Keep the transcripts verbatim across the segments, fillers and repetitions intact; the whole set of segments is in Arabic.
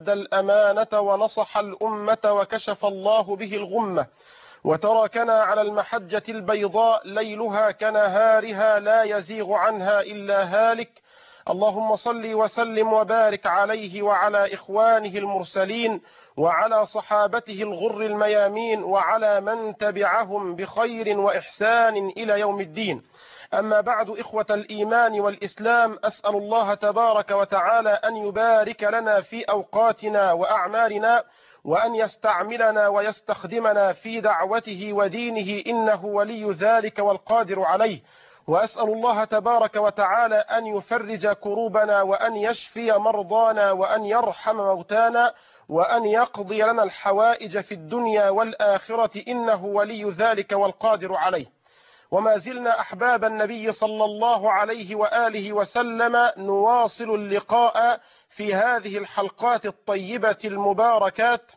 الأمانة ونصح الأمة وكشف الله به الغمة، وتركنا على المحجة البيضاء ليلها كنهارها لا يزيغ عنها إلا هالك. اللهم صل وسلم وبارك عليه وعلى إخوانه المرسلين وعلى صحابته الغر الميامين وعلى من تبعهم بخير وإحسان إلى يوم الدين. أما بعد، إخوة الإيمان والإسلام، أسأل الله تبارك وتعالى أن يبارك لنا في أوقاتنا وأعمارنا، وأن يستعملنا ويستخدمنا في دعوته ودينه، إنه ولي ذلك والقادر عليه. وأسأل الله تبارك وتعالى أن يفرج كروبنا وأن يشفي مرضانا وأن يرحم موتانا وأن يقضي لنا الحوائج في الدنيا والآخرة، إنه ولي ذلك والقادر عليه. وما زلنا أحباب النبي صلى الله عليه وآله وسلم نواصل اللقاء في هذه الحلقات الطيبة المباركات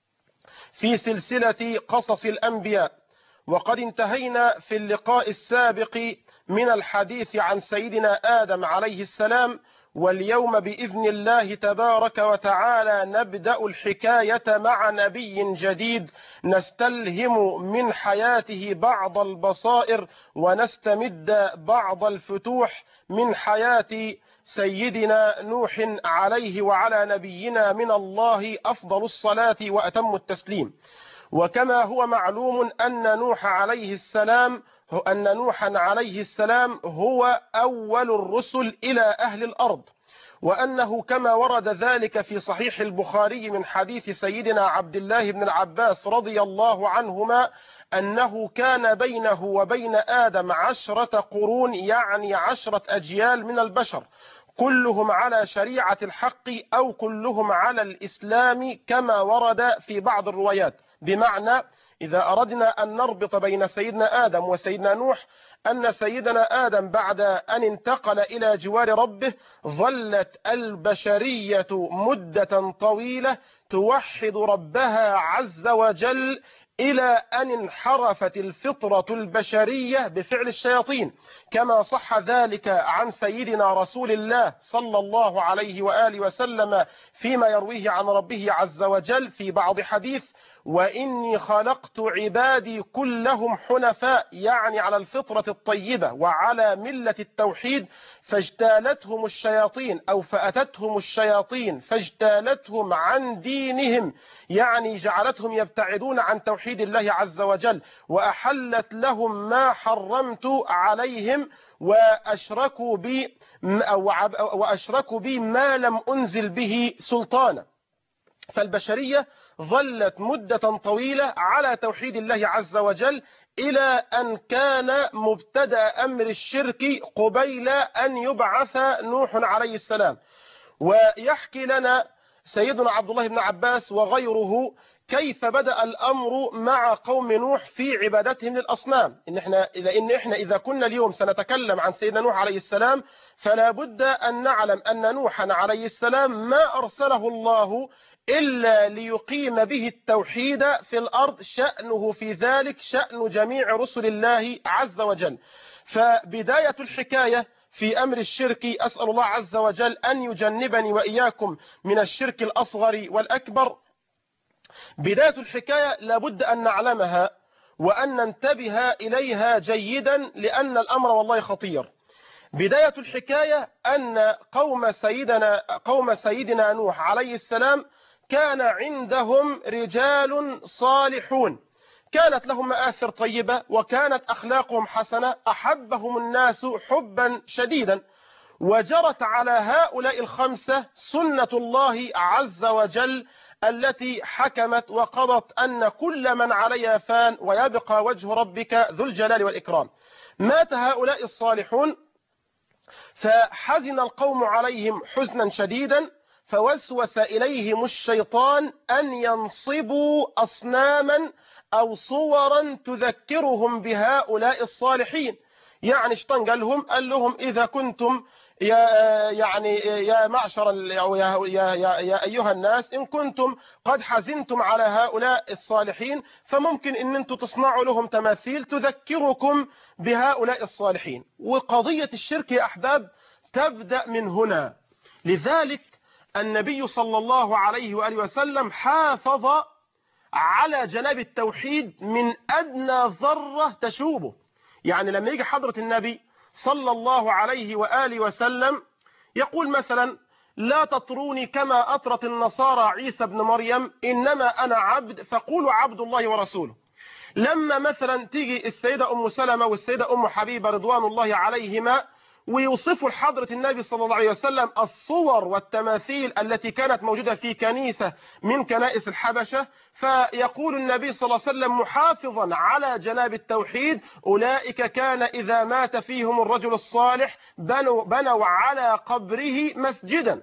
في سلسلة قصص الأنبياء، وقد انتهينا في اللقاء السابق من الحديث عن سيدنا آدم عليه السلام، واليوم بإذن الله تبارك وتعالى نبدأ الحكاية مع نبي جديد نستلهم من حياته بعض البصائر ونستمد بعض الفتوح من حياة سيدنا نوح عليه وعلى نبينا من الله أفضل الصلاة وأتم التسليم. وكما هو معلوم أن نوح عليه السلام أن نوحا عليه السلام هو أول الرسل إلى أهل الأرض، وأنه كما ورد ذلك في صحيح البخاري من حديث سيدنا عبد الله بن العباس رضي الله عنهما أنه كان بينه وبين آدم عشرة قرون، يعني عشرة أجيال من البشر، كلهم على شريعة الحق أو كلهم على الإسلام كما ورد في بعض الروايات. بمعنى إذا أردنا أن نربط بين سيدنا آدم وسيدنا نوح، أن سيدنا آدم بعد أن انتقل إلى جوار ربه ظلت البشرية مدة طويلة توحد ربها عز وجل، إلى أن انحرفت الفطرة البشرية بفعل الشياطين، كما صح ذلك عن سيدنا رسول الله صلى الله عليه وآله وسلم فيما يرويه عن ربه عز وجل في بعض حديث: وإني خلقت عبادي كلهم حنفاء، يعني على الفطرة الطيبة وعلى ملة التوحيد، فاجتالتهم الشياطين أو فأتتهم الشياطين فاجتالتهم عن دينهم، يعني جعلتهم يبتعدون عن توحيد الله عز وجل، وأحلت لهم ما حرمت عليهم، وأشركوا بي وأشركوا بي ما لم أنزل به سلطانا. فالبشرية ظلت مدة طويلة على توحيد الله عز وجل، إلى أن كان مبتدأ أمر الشرك قبيل أن يبعث نوح عليه السلام. ويحكي لنا سيدنا عبد الله بن عباس وغيره كيف بدأ الأمر مع قوم نوح في عبادتهم للأصنام. إن إحنا إذا إن إحنا إذا كنا اليوم سنتكلم عن سيدنا نوح عليه السلام، فلا بد أن نعلم أن نوحا عليه السلام ما أرسله الله إلا ليقيم به التوحيد في الأرض، شأنه في ذلك شأن جميع رسل الله عز وجل. فبداية الحكاية في أمر الشرك، أسأل الله عز وجل أن يجنبني وإياكم من الشرك الأصغر والأكبر. بداية الحكاية لابد أن نعلمها وأن ننتبه إليها جيدا، لأن الأمر والله خطير. بداية الحكاية أن قوم سيدنا قوم سيدنا نوح عليه السلام كان عندهم رجال صالحون، كانت لهم مآثر طيبة وكانت أخلاقهم حسنة، أحبهم الناس حبا شديدا، وجرت على هؤلاء الخمسة سنة الله عز وجل التي حكمت وقضت أن كل من عليها فان ويبقى وجه ربك ذو الجلال والإكرام. مات هؤلاء الصالحون، فحزن القوم عليهم حزنا شديدا، فوسوس إليهم الشيطان أن ينصبوا أصناما أو صورا تذكرهم بهؤلاء الصالحين. يعني الشيطان قال لهم قال لهم إذا كنتم يا يعني يا معشر أو يا, يا, يا, يا أيها الناس، إن كنتم قد حزنتم على هؤلاء الصالحين، فممكن إن أنتم تصنعوا لهم تماثيل تذكركم بهؤلاء الصالحين. وقضية الشرك يا أحباب تبدأ من هنا. لذلك النبي صلى الله عليه وآله وسلم حافظ على جناب التوحيد من أدنى ذرة تشوبه. يعني لما يجي حضرة النبي صلى الله عليه وآله وسلم يقول مثلا لا تطروني كما أطرت النصارى عيسى بن مريم إنما أنا عبد فقولوا عبد الله ورسوله. لما مثلا تيجي السيدة أم سلمة والسيدة أم حبيبة رضوان الله عليهما ويوصفوا لحضرة النبي صلى الله عليه وسلم الصور والتماثيل التي كانت موجودة في كنيسة من كنائس الحبشة، فيقول النبي صلى الله عليه وسلم محافظا على جناب التوحيد أولئك كان إذا مات فيهم الرجل الصالح بنوا, بنوا على قبره مسجدا.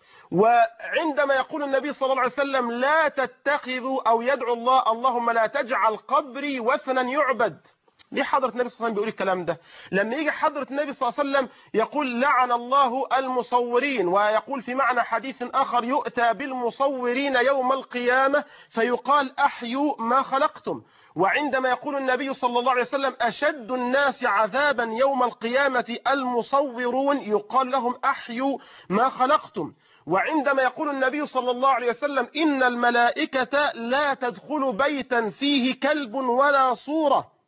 وعندما يقول النبي صلى الله عليه وسلم لا تتخذوا أو يدعو الله اللهم لا تجعل قبري وثنا يعبد. ليه حضرة النبي صلى الله عليه وسلم بيقول الكلام ده؟ لما يجي حضرة النبي صلى الله عليه وسلم يقول لعن الله المصورين، ويقول في معنى حديث آخر يؤتى بالمصورين يوم القيامة فيقال أحيوا ما خلقتم. وعندما يقول النبي صلى الله عليه وسلم أشد الناس عذابا يوم القيامة المصورون يقال لهم أحيوا ما خلقتم. وعندما يقول النبي صلى الله عليه وسلم إن الملائكة لا تدخل بيتا فيه كلب ولا صورة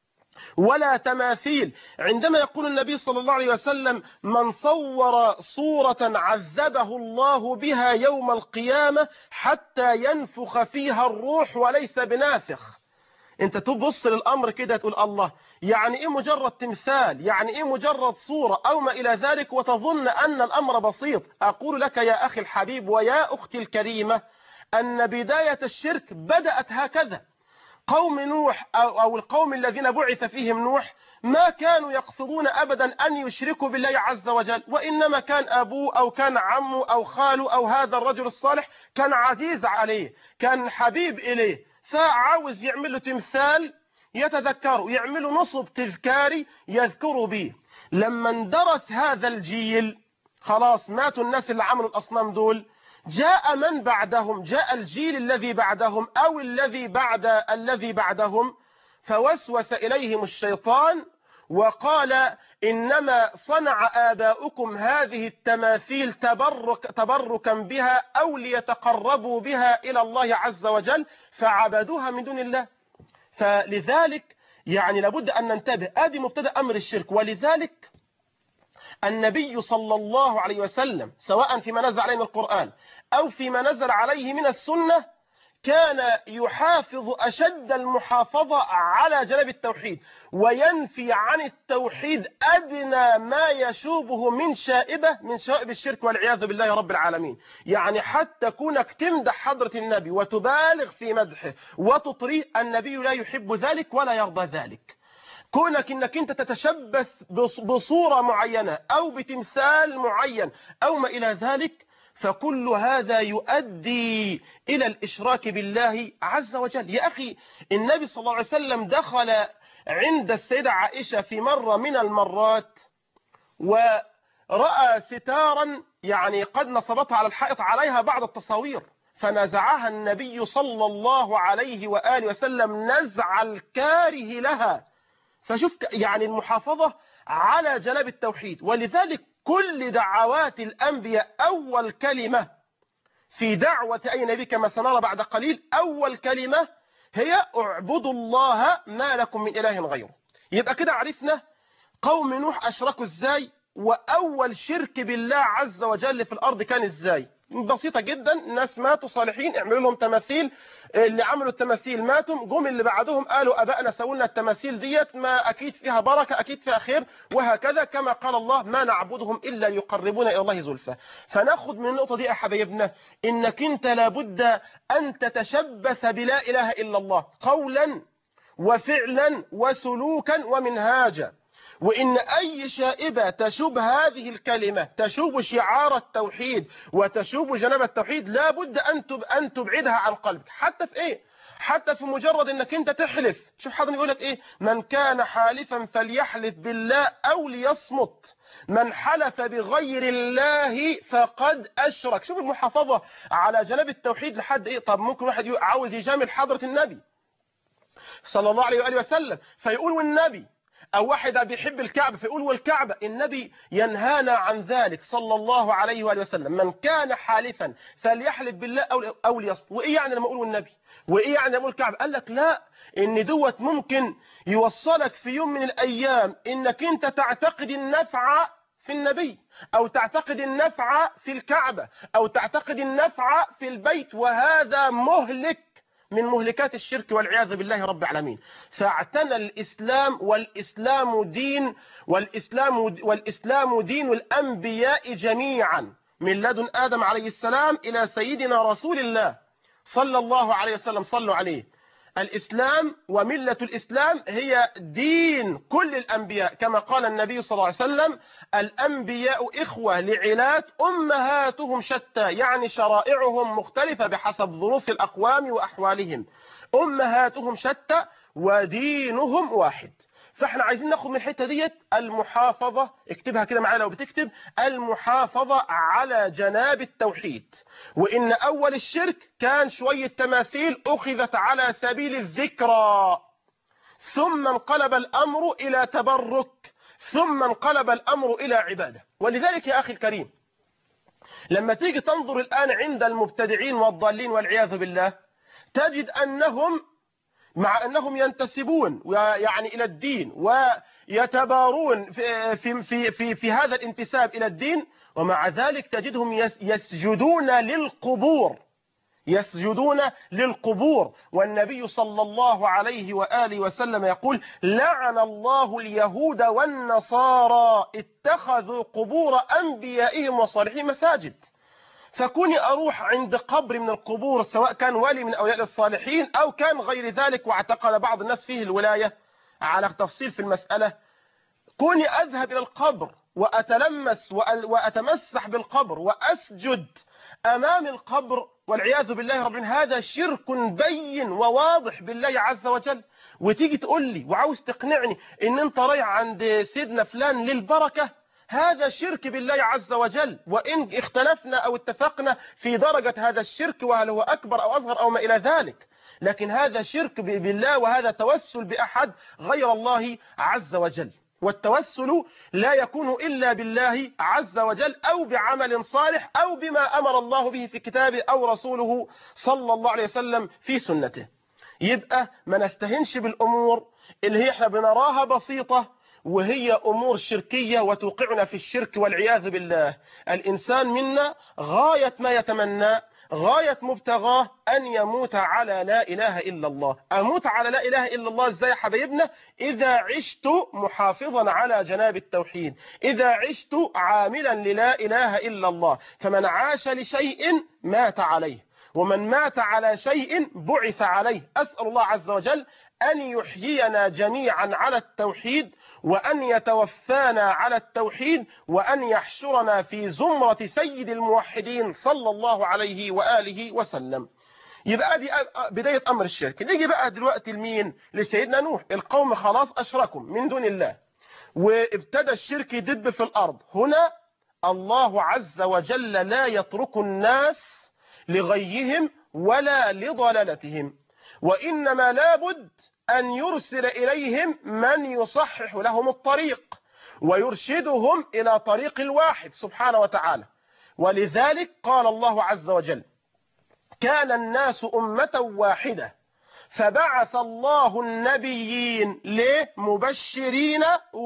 ولا تماثيل. عندما يقول النبي صلى الله عليه وسلم من صور صورة عذبه الله بها يوم القيامة حتى ينفخ فيها الروح وليس بنافخ. انت تبص للأمر كده تقول الله، يعني ايه مجرد تمثال، يعني ايه مجرد صورة او ما الى ذلك، وتظن ان الامر بسيط. اقول لك يا اخي الحبيب ويا اختي الكريمة ان بداية الشرك بدأت هكذا. قوم نوح أو, أو القوم الذين بعث فيهم نوح ما كانوا يقصدون أبدا أن يشركوا بالله عز وجل، وإنما كان أبوه أو كان عمه أو خاله أو هذا الرجل الصالح كان عزيز عليه، كان حبيب إليه، فعاوز يعمل له تمثال يتذكره، يعمل له نصب تذكاري يذكروا به. لما اندرس هذا الجيل خلاص ماتوا الناس اللي عملوا الأصنام دول، جاء من بعدهم، جاء الجيل الذي بعدهم أو الذي بعد الذي بعدهم، فوسوس إليهم الشيطان وقال إنما صنع آباؤكم هذه التماثيل تبرك تبركا بها أو ليتقربوا بها إلى الله عز وجل فعبدوها من دون الله. فلذلك يعني لابد أن ننتبه، آدي مبتدأ أمر الشرك. ولذلك النبي صلى الله عليه وسلم سواء فيما نزل عليه من القرآن أو فيما نزل عليه من السنة كان يحافظ أشد المحافظة على جناب التوحيد، وينفي عن التوحيد أدنى ما يشوبه من شائبة من شائب الشرك والعياذ بالله رب العالمين. يعني حتى كونك تمدح حضرة النبي وتبالغ في مدحه وتطريه، النبي لا يحب ذلك ولا يرضى ذلك. كونك انك انت تتشبث بصورة معينة او بتمثال معين او ما الى ذلك، فكل هذا يؤدي الى الاشراك بالله عز وجل. يا اخي النبي صلى الله عليه وسلم دخل عند السيدة عائشة في مرة من المرات ورأى ستارا يعني قد نصبتها على الحائط عليها بعض التصاوير، فنزعها النبي صلى الله عليه وآله وسلم نزع الكاره لها. فشوف يعني المحافظة على جناب التوحيد. ولذلك كل دعوات الأنبياء أول كلمة في دعوة أي نبي كما سنرى بعد قليل، أول كلمة هي اعبدوا الله ما لكم من إله غيره. يبقى كده عرفنا قوم نوح أشركوا إزاي، وأول شرك بالله عز وجل في الأرض كان إزاي. بسيطة جدا، الناس ماتوا صالحين اعملوا لهم تماثيل، اللي عملوا التماثيل ماتوا، جم اللي بعدهم قالوا أبائنا سووا لنا التماثيل ديت ما أكيد فيها بركة أكيد فيها خير، وهكذا كما قال الله ما نعبدهم إلا ليقربونا إلى الله زلفى. فناخد من النقطة دي يا حبايبنا إنك أنت لابد أن تتشبث بلا إله إلا الله قولا وفعلا وسلوكا ومنهاجا، وإن أي شائبة تشوب هذه الكلمة، تشوب شعار التوحيد وتشوب جناب التوحيد، لابد أن تبعدها عن قلبك. حتى في إيه؟ حتى في مجرد أنك أنت تحلف. شوف حضر يقول لك إيه؟ من كان حالفا فليحلف بالله أو ليصمت، من حلف بغير الله فقد أشرك. شوف المحافظة على جناب التوحيد لحد إيه؟ طب ممكن واحد عاوز يجامل حضرة النبي صلى الله عليه وآله وسلم فيقول والنبي أو واحد بيحب الكعبة فيقول والكعبة. النبي ينهانا عن ذلك صلى الله عليه وآله وسلم. من كان حالفا فليحلف بالله أو أو ليصمت. وإيه يعني لما أقول النبي؟ وإيه يعني لما أقول الكعبة؟ قال لك لا، إن دوت ممكن يوصلك في يوم من الأيام إنك أنت تعتقد النفع في النبي، أو تعتقد النفع في الكعبة، أو تعتقد النفع في البيت، وهذا مهلك من مهلكات الشرك والعياذ بالله رب العالمين. فاعتنى الإسلام، والإسلام دين والإسلام والإسلام دين الأنبياء جميعا من لدن آدم عليه السلام إلى سيدنا رسول الله صلى الله عليه وسلم. صلوا عليه. الإسلام وملة الإسلام هي دين كل الأنبياء، كما قال النبي صلى الله عليه وسلم: الأنبياء إخوة لعلات أمهاتهم شتى، يعني شرائعهم مختلفة بحسب ظروف الأقوام وأحوالهم، أمهاتهم شتى ودينهم واحد. فاحنا عايزين ناخد من الحته ديت المحافظه، اكتبها كده معايا لو بتكتب، المحافظه على جناب التوحيد. وان اول الشرك كان شويه تماثيل اخذت على سبيل الذكرى، ثم انقلب الامر الى تبرك، ثم انقلب الامر الى عباده. ولذلك يا اخي الكريم، لما تيجي تنظر الان عند المبتدعين والضالين والعياذ بالله، تجد انهم مع أنهم ينتسبون يعني إلى الدين ويتبارون في, في, في, في, في هذا الانتساب إلى الدين، ومع ذلك تجدهم يسجدون للقبور، يسجدون للقبور. والنبي صلى الله عليه وآله وسلم يقول: لعن الله اليهود والنصارى اتخذوا قبور أنبيائهم وصالحين مساجد. فكوني أروح عند قبر من القبور، سواء كان ولي من أولياء الصالحين أو كان غير ذلك، واعتقد بعض الناس فيه الولاية على تفصيل في المسألة، كوني أذهب إلى القبر وأتلمس وأتمسح بالقبر وأسجد أمام القبر والعياذ بالله رب العالمين، هذا شرك بين وواضح بالله عز وجل. وتيجي تقول لي وعاوز تقنعني إن أنت رايح عند سيدنا فلان للبركة، هذا شرك بالله عز وجل. وإن اختلفنا أو اتفقنا في درجة هذا الشرك وهل هو أكبر أو أصغر أو ما إلى ذلك، لكن هذا شرك بالله، وهذا توسل بأحد غير الله عز وجل. والتوسل لا يكون إلا بالله عز وجل، أو بعمل صالح، أو بما أمر الله به في كتابه أو رسوله صلى الله عليه وسلم في سنته. يبقى ما نستهنش بالأمور اللي هي احنا بنراها بسيطة وهي أمور شركية وتوقعنا في الشرك والعياذ بالله. الإنسان منا غاية ما يتمنى، غاية مبتغاه أن يموت على لا إله إلا الله. أموت على لا إله إلا الله إزاي يا حبايبنا؟ إذا عشت محافظا على جناب التوحيد، إذا عشت عاملا للا إله إلا الله. فمن عاش لشيء مات عليه، ومن مات على شيء بعث عليه. أسأل الله عز وجل أن يحيينا جميعا على التوحيد، وأن يتوفانا على التوحيد، وأن يحشرنا في زمرة سيد الموحدين صلى الله عليه وآله وسلم. يبقى دي بداية أمر الشرك. نيجي بقى دلوقتي لمين؟ لسيدنا نوح. القوم خلاص أشركوا من دون الله، وابتدى الشرك يدب في الأرض. هنا الله عز وجل لا يترك الناس لغيهم ولا لضلالتهم، وإنما لابد أن يرسل إليهم من يصحح لهم الطريق ويرشدهم إلى طريق الواحد سبحانه وتعالى. ولذلك قال الله عز وجل: كان الناس أمة واحدة فبعث الله النبيين مبشرين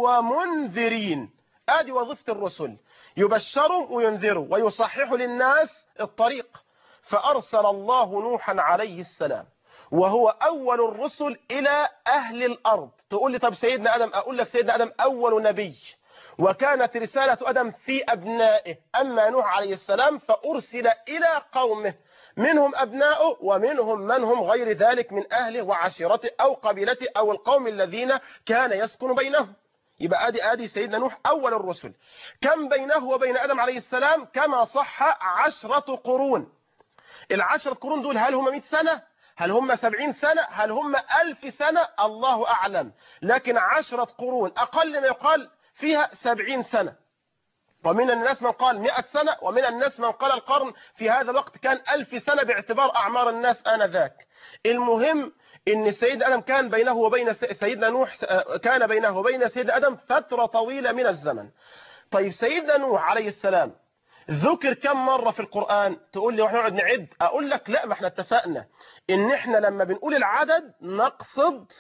ومنذرين. آدي وظيفة الرسل، يبشروا وينذروا ويصححوا للناس الطريق. فأرسل الله نوحا عليه السلام، وهو أول الرسل إلى أهل الأرض. تقول لي طب سيدنا آدم، أقول لك سيدنا آدم أول نبي، وكانت رسالة آدم في أبنائه. أما نوح عليه السلام فأرسل إلى قومه، منهم أبناؤه ومنهم من هم غير ذلك من أهله وعشيرته أو قبيلته أو القوم الذين كان يسكن بينهم. يبقى آدي آدي سيدنا نوح أول الرسل. كم بينه وبين آدم عليه السلام؟ كما صح عشرة قرون. العشرة قرون دول هل هم مئة سنة؟ هل هم سبعين سنة؟ هل هم ألف سنة؟ الله أعلم. لكن عشرة قرون أقل ما يقال فيها سبعين سنة. ومن الناس من قال مئة سنة، ومن الناس من قال القرن. في هذا الوقت كان ألف سنة باعتبار أعمار الناس آنذاك. المهم إن سيدنا آدم كان بينه وبين سيدنا نوح كان بينه وبين سيدنا آدم فترة طويلة من الزمن. طيب سيدنا نوح عليه السلام ذكر كم مرة في القرآن؟ تقول لي واحنا نقعد نعد، أقول لك لا، ما احنا اتفقنا إن احنا لما بنقول العدد نقصد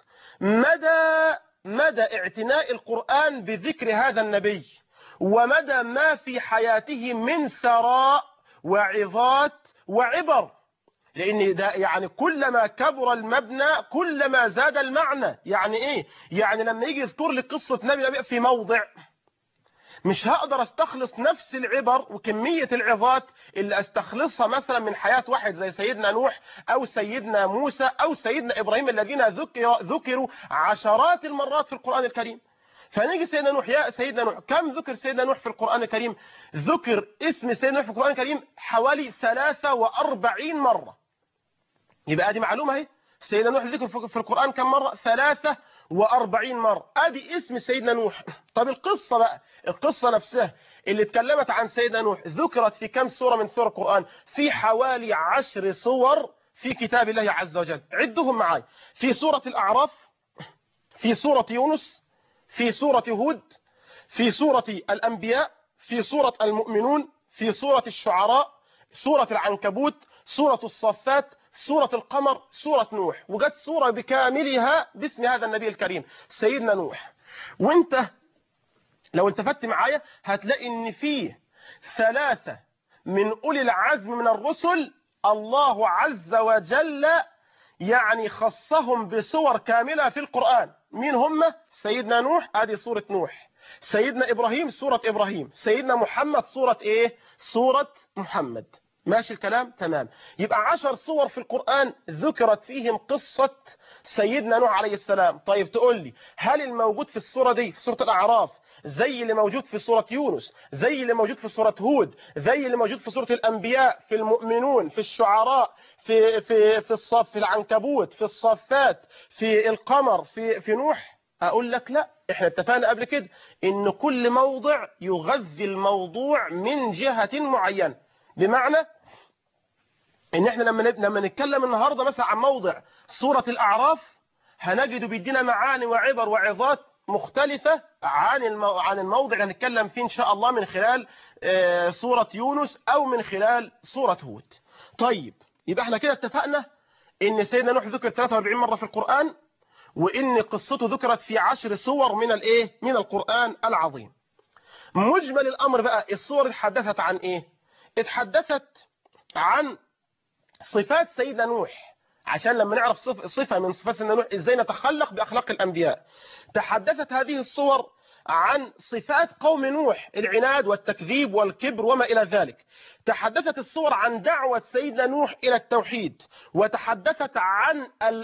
مدى مدى اعتناء القرآن بذكر هذا النبي، ومدى ما في حياته من ثراء وعظات وعبر. لأن ده يعني كلما كبر المبنى كلما زاد المعنى. يعني إيه؟ يعني لما يجي يذكر لي قصة نبي نبي في موضع، مش هقدر استخلص نفس العبر وكمية العظات اللي استخلصها مثلا من حياة واحد زي سيدنا نوح أو سيدنا موسى أو سيدنا إبراهيم الذين ذكر ذكروا عشرات المرات في القرآن الكريم. فنيجي سيدنا نوح، يا سيدنا نوح كم ذكر سيدنا نوح في القرآن الكريم؟ ذكر اسم سيدنا نوح في القرآن الكريم حوالي ثلاثة وأربعين مرة. يبقى دي معلومة اهي، سيدنا نوح ذكر في القرآن كم مرة؟ ثلاثة وأربعين مرة. ادي اسم سيدنا نوح. طب القصة بقى، القصة نفسها اللي اتكلمت عن سيدنا نوح ذكرت في كم سورة من سور القرآن؟ في حوالي عشر سور في كتاب الله عز وجل. عدهم معاي: في سورة الأعراف، في سورة يونس، في سورة هود، في سورة الأنبياء، في سورة المؤمنون، في سورة الشعراء، سورة العنكبوت، سورة الصفات، سورة القمر، سورة نوح. وجت سورة بكاملها باسم هذا النبي الكريم سيدنا نوح. وانت لو التفت معايا هتلاقي ان فيه ثلاثة من أولي العزم من الرسل الله عز وجل يعني خصهم بصور كاملة في القرآن. مين هم؟ سيدنا نوح ادي سورة نوح، سيدنا إبراهيم سورة إبراهيم، سيدنا محمد سورة ايه؟ سورة محمد. ماشي الكلام؟ تمام. يبقى عشر صور في القرآن ذكرت فيهم قصة سيدنا نوح عليه السلام. طيب تقول لي هل الموجود في الصورة دي في سورة الأعراف زي اللي موجود في سورة يونس، زي اللي موجود في سورة هود، زي اللي موجود في سورة الأنبياء، في المؤمنون، في الشعراء، في في في الصف، في العنكبوت، في الصفات، في القمر، في في نوح؟ أقول لك لا، احنا اتفقنا قبل كده إن كل موضع يغذي الموضوع من جهة معينة. بمعنى ان احنا لما لما نتكلم النهارده مثلا عن موضع سورة الأعراف هنجد بيدينا معاني وعبر وعظات مختلفة عن المو... عن الموضع اللي هنتكلم فيه ان شاء الله من خلال آه سورة يونس او من خلال سورة هود. طيب يبقى احنا كده اتفقنا ان سيدنا نوح ذكر ثلاثة وأربعين مرة في القرآن، وان قصته ذكرت في عشر سور من الايه؟ من القرآن العظيم. مجمل الامر بقى، السور اتحدثت عن ايه؟ اتحدثت عن صفات سيدنا نوح، عشان لما نعرف صف صفة من صفات سيدنا نوح ازاي نتخلق بأخلاق الأنبياء. تحدثت هذه الصور عن صفات قوم نوح، العناد والتكذيب والكبر وما إلى ذلك. تحدثت الصور عن دعوة سيدنا نوح إلى التوحيد، وتحدثت عن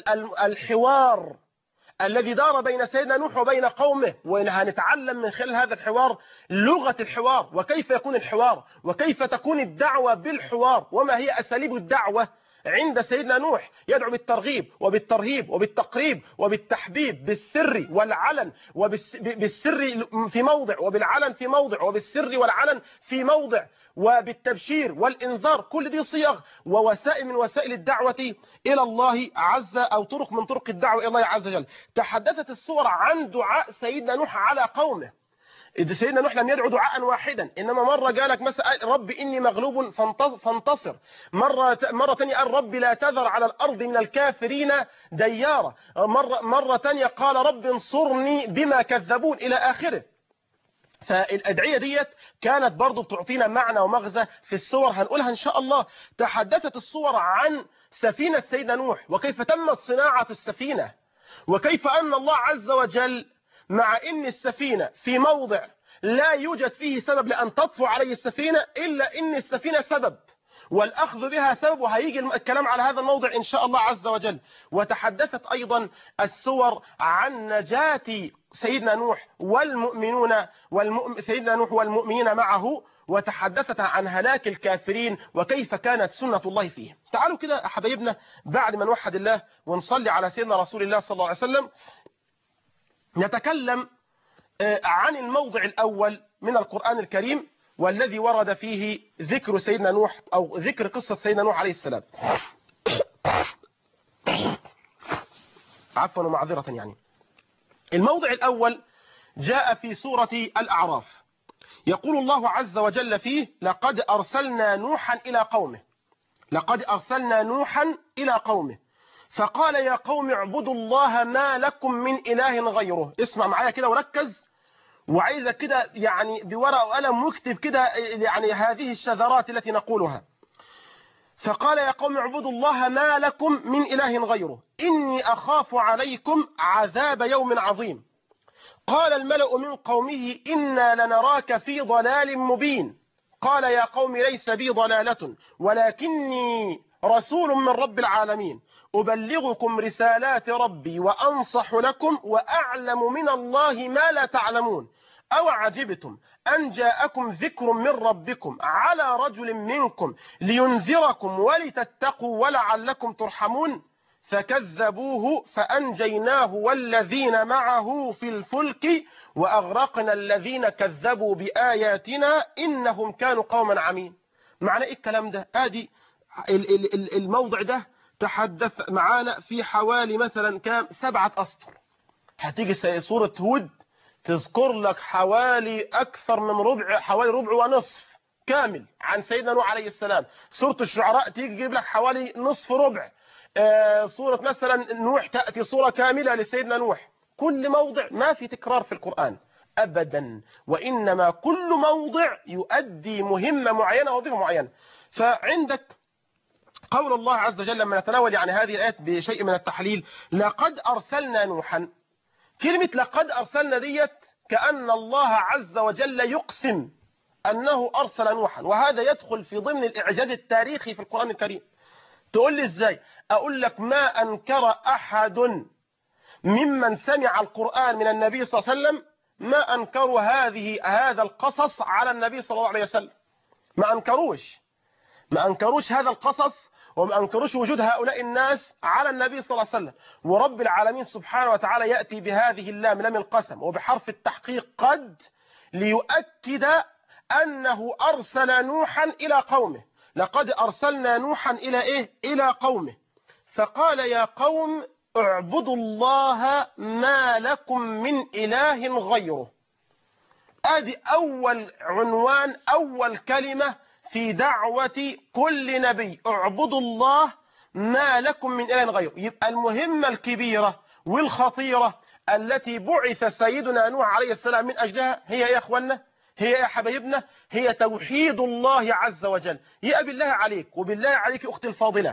الحوار الذي دار بين سيدنا نوح وبين قومه، وهنتعلم من خلال هذا الحوار لغة الحوار، وكيف يكون الحوار، وكيف تكون الدعوة بالحوار، وما هي أساليب الدعوة عند سيدنا نوح. يدعو بالترغيب وبالترهيب وبالتقريب وبالتحبيب، بالسر والعلن، وبالسر في موضع وبالعلن في موضع، وبالسر والعلن في موضع، وبالتبشير والإنذار. كل دي صيغ ووسائل من وسائل الدعوة إلى الله عز أو طرق من طرق الدعوة إلى الله عز وجل. تحدثت الصور عن دعاء سيدنا نوح على قومه. سيدنا نوح لم يدعو دعاء واحدا، إنما مرة قالك مثلا رب إني مغلوب فانتصر، مرة مرة ثانية قال رب لا تذر على الأرض من الكافرين ديارا، مرة مرة ثانية قال رب انصرني بما كذبون إلى آخره. فالأدعية ديت كانت برضو بتعطينا معنى ومغزى في الصور هنقولها إن شاء الله. تحدثت الصور عن سفينة سيدنا نوح، وكيف تمت صناعة السفينة، وكيف أن الله عز وجل مع أن السفينة في موضع لا يوجد فيه سبب لأن تطفو عليه السفينة، إلا أن السفينة سبب والأخذ بها سبب، وهيجي الكلام على هذا الموضع إن شاء الله عز وجل. وتحدثت أيضا السور عن نجاة سيدنا نوح والمؤمنون والمؤمن سيدنا نوح والمؤمنين معه، وتحدثت عن هلاك الكافرين وكيف كانت سنة الله فيه. تعالوا كده يا حبايبنا بعد ما نوحد الله ونصلي على سيدنا رسول الله صلى الله عليه وسلم نتكلم عن الموضع الأول من القرآن الكريم، والذي ورد فيه ذكر سيدنا نوح أو ذكر قصة سيدنا نوح عليه السلام. عفوا ومعذرة يعني. الموضع الأول جاء في سورة الأعراف، يقول الله عز وجل فيه: لقد أرسلنا نوحا إلى قومه لقد أرسلنا نوحا إلى قومه فقال يا قوم اعبدوا الله ما لكم من إله غيره. اسمع معايا كده وركز، وعايزك كده يعني بورقة وقلم واكتب كده يعني هذه الشذرات التي نقولها. فقال يا قوم اعبدوا الله ما لكم من إله غيره إني أخاف عليكم عذاب يوم عظيم. قال الملأ من قومه إنا لنراك في ضلال مبين. قال يا قوم ليس بي ضلالة ولكني رسول من رب العالمين أبلغكم رسالات ربي وأنصح لكم وأعلم من الله ما لا تعلمون. أو عجبتم أن جاءكم ذكر من ربكم على رجل منكم لينذركم ولتتقوا ولعلكم ترحمون. فكذبوه فأنجيناه والذين معه في الفلك وأغرقنا الذين كذبوا بآياتنا إنهم كانوا قوما عمين. معنى إيه الكلام ده؟ آدي الموضع ده تحدث معانا في حوالي مثلا كام سبعة أسطر. هتيجي سورة هود تذكر لك حوالي أكثر من ربع، حوالي ربع ونصف كامل عن سيدنا نوح عليه السلام. سورة الشعراء تيجي تجيب لك حوالي نصف ربع. آه سورة مثلا نوح تأتي سورة كاملة لسيدنا نوح. كل موضع ما في تكرار في القرآن أبدا، وإنما كل موضع يؤدي مهمة معينة وظيفة معينة. فعندك قول الله عز وجل لما نتناول يعني هذه الآيات بشيء من التحليل: لقد أرسلنا نوحا. كلمة لقد أرسلنا ديت كأن الله عز وجل يقسم أنه أرسل نوحا، وهذا يدخل في ضمن الإعجاز التاريخي في القرآن الكريم. تقول لي إزاي؟ أقول لك ما أنكر أحد ممن سمع القرآن من النبي صلى الله عليه وسلم ما أنكروا هذه هذا القصص على النبي صلى الله عليه وسلم. ما أنكروش ما أنكروش هذا القصص وما أنكروش وجود هؤلاء الناس على النبي صلى الله عليه وسلم. ورب العالمين سبحانه وتعالى يأتي بهذه اللام، لام القسم، وبحرف التحقيق قد، ليؤكد أنه أرسل نوحا إلى قومه. لقد أرسلنا نوحا إلى إيه؟ إلى قومه فقال يا قوم اعبدوا الله ما لكم من إله غيره. ادي أول عنوان، أول كلمة في دعوة كل نبي: اعبدوا الله ما لكم من إله غيره. يبقى المهمة الكبيرة والخطيرة التي بعث سيدنا نوح عليه السلام من أجلها هي يا أخوانا، هي يا حبايبنا، هي توحيد الله عز وجل. يا بالله عليك وبالله عليك أختي الفاضلة،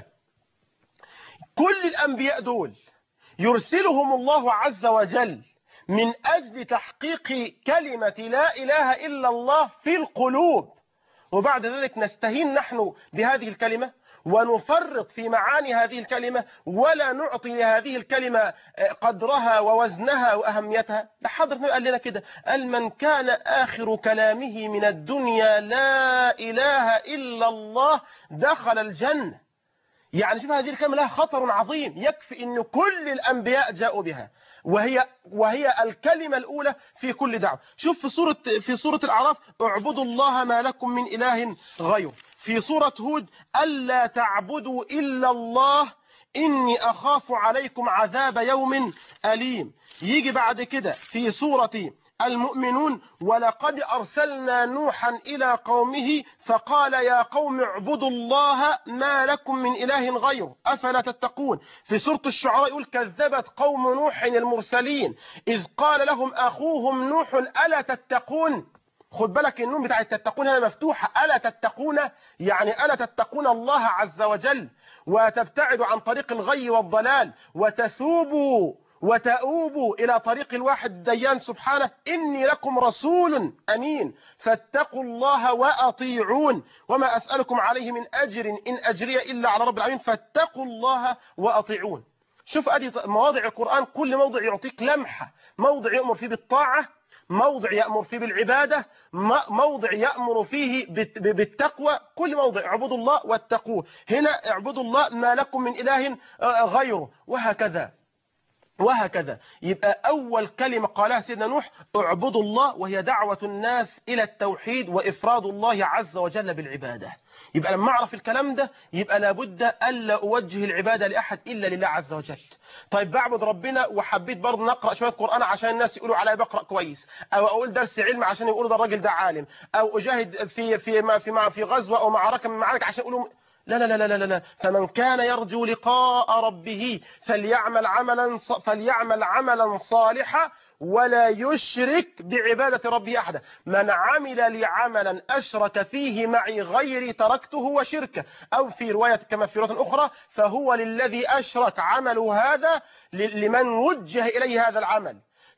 كل الأنبياء دول يرسلهم الله عز وجل من أجل تحقيق كلمة لا إله إلا الله في القلوب، وبعد ذلك نستهين نحن بهذه الكلمة ونفرط في معاني هذه الكلمة ولا نعطي لهذه الكلمة قدرها ووزنها وأهميتها. حضرة النبي قال لنا كده: قال من كان آخر كلامه من الدنيا لا إله إلا الله دخل الجنة. يعني شوف هذه الكلمة لها خطر عظيم، يكفي أن كل الأنبياء جاءوا بها، وهي وهي الكلمة الأولى في كل دعوة. شوف في سورة في سورة الأعراف: اعبدوا الله ما لكم من إله غيره. في سورة هود: ألا تعبدوا إلا الله إني أخاف عليكم عذاب يوم أليم. يجي بعد كده في سورة المؤمنون: ولقد أرسلنا نوحا إلى قومه فقال يا قوم اعبدوا الله ما لكم من إله غيره أفلا تتقون. في سورة الشعراء يقول: كذبت قوم نوح المرسلين إذ قال لهم أخوهم نوح ألا تتقون. خد بالك النون بتاع التتقون هنا مفتوحة، ألا تتقون يعني ألا تتقون الله عز وجل وتبتعدوا عن طريق الغي والضلال وتثوبوا وتؤوبوا إلى طريق الواحد الديان سبحانه. إني لكم رسول أمين فاتقوا الله وأطيعون وما أسألكم عليه من أجر إن أجري إلا على رب العالمين فاتقوا الله وأطيعون. شوف أدي مواضع القرآن، كل موضع يعطيك لمحة، موضع يأمر فيه بالطاعة، موضع يأمر فيه بالعبادة، موضع يأمر فيه بالتقوى. كل موضع اعبدوا الله واتقوه، هنا اعبدوا الله ما لكم من إله غيره، وهكذا. وهكذا. يبقى أول كلمة قالها سيدنا نوح اعبدوا الله، وهي دعوة الناس إلى التوحيد وإفراد الله عز وجل بالعبادة. يبقى لما أعرف الكلام ده يبقى لابد ألا أوجه العبادة لأحد إلا لله عز وجل. طيب بعبد ربنا وحبيت برضه نقرأ شوية قرآن عشان الناس يقولوا عليا بقرأ كويس، أو أقول درس علم عشان يقولوا ده الراجل ده عالم، أو أجاهد في في في في غزوة أو معركة من المعارك عشان يقولوا لا لا لا لا لا لا. فمن كان يرجو لقاء ربه فليعمل عملا فليعمل عملا صالحا ولا يشرك بعبادة ربه أحدا. من عمل لي عملا أشرك فيه معي غيري تركته وشركه، أو في رواية كما في رواية أخرى فهو للذي أشرك عمله هذا لمن وجه إليه هذا العمل،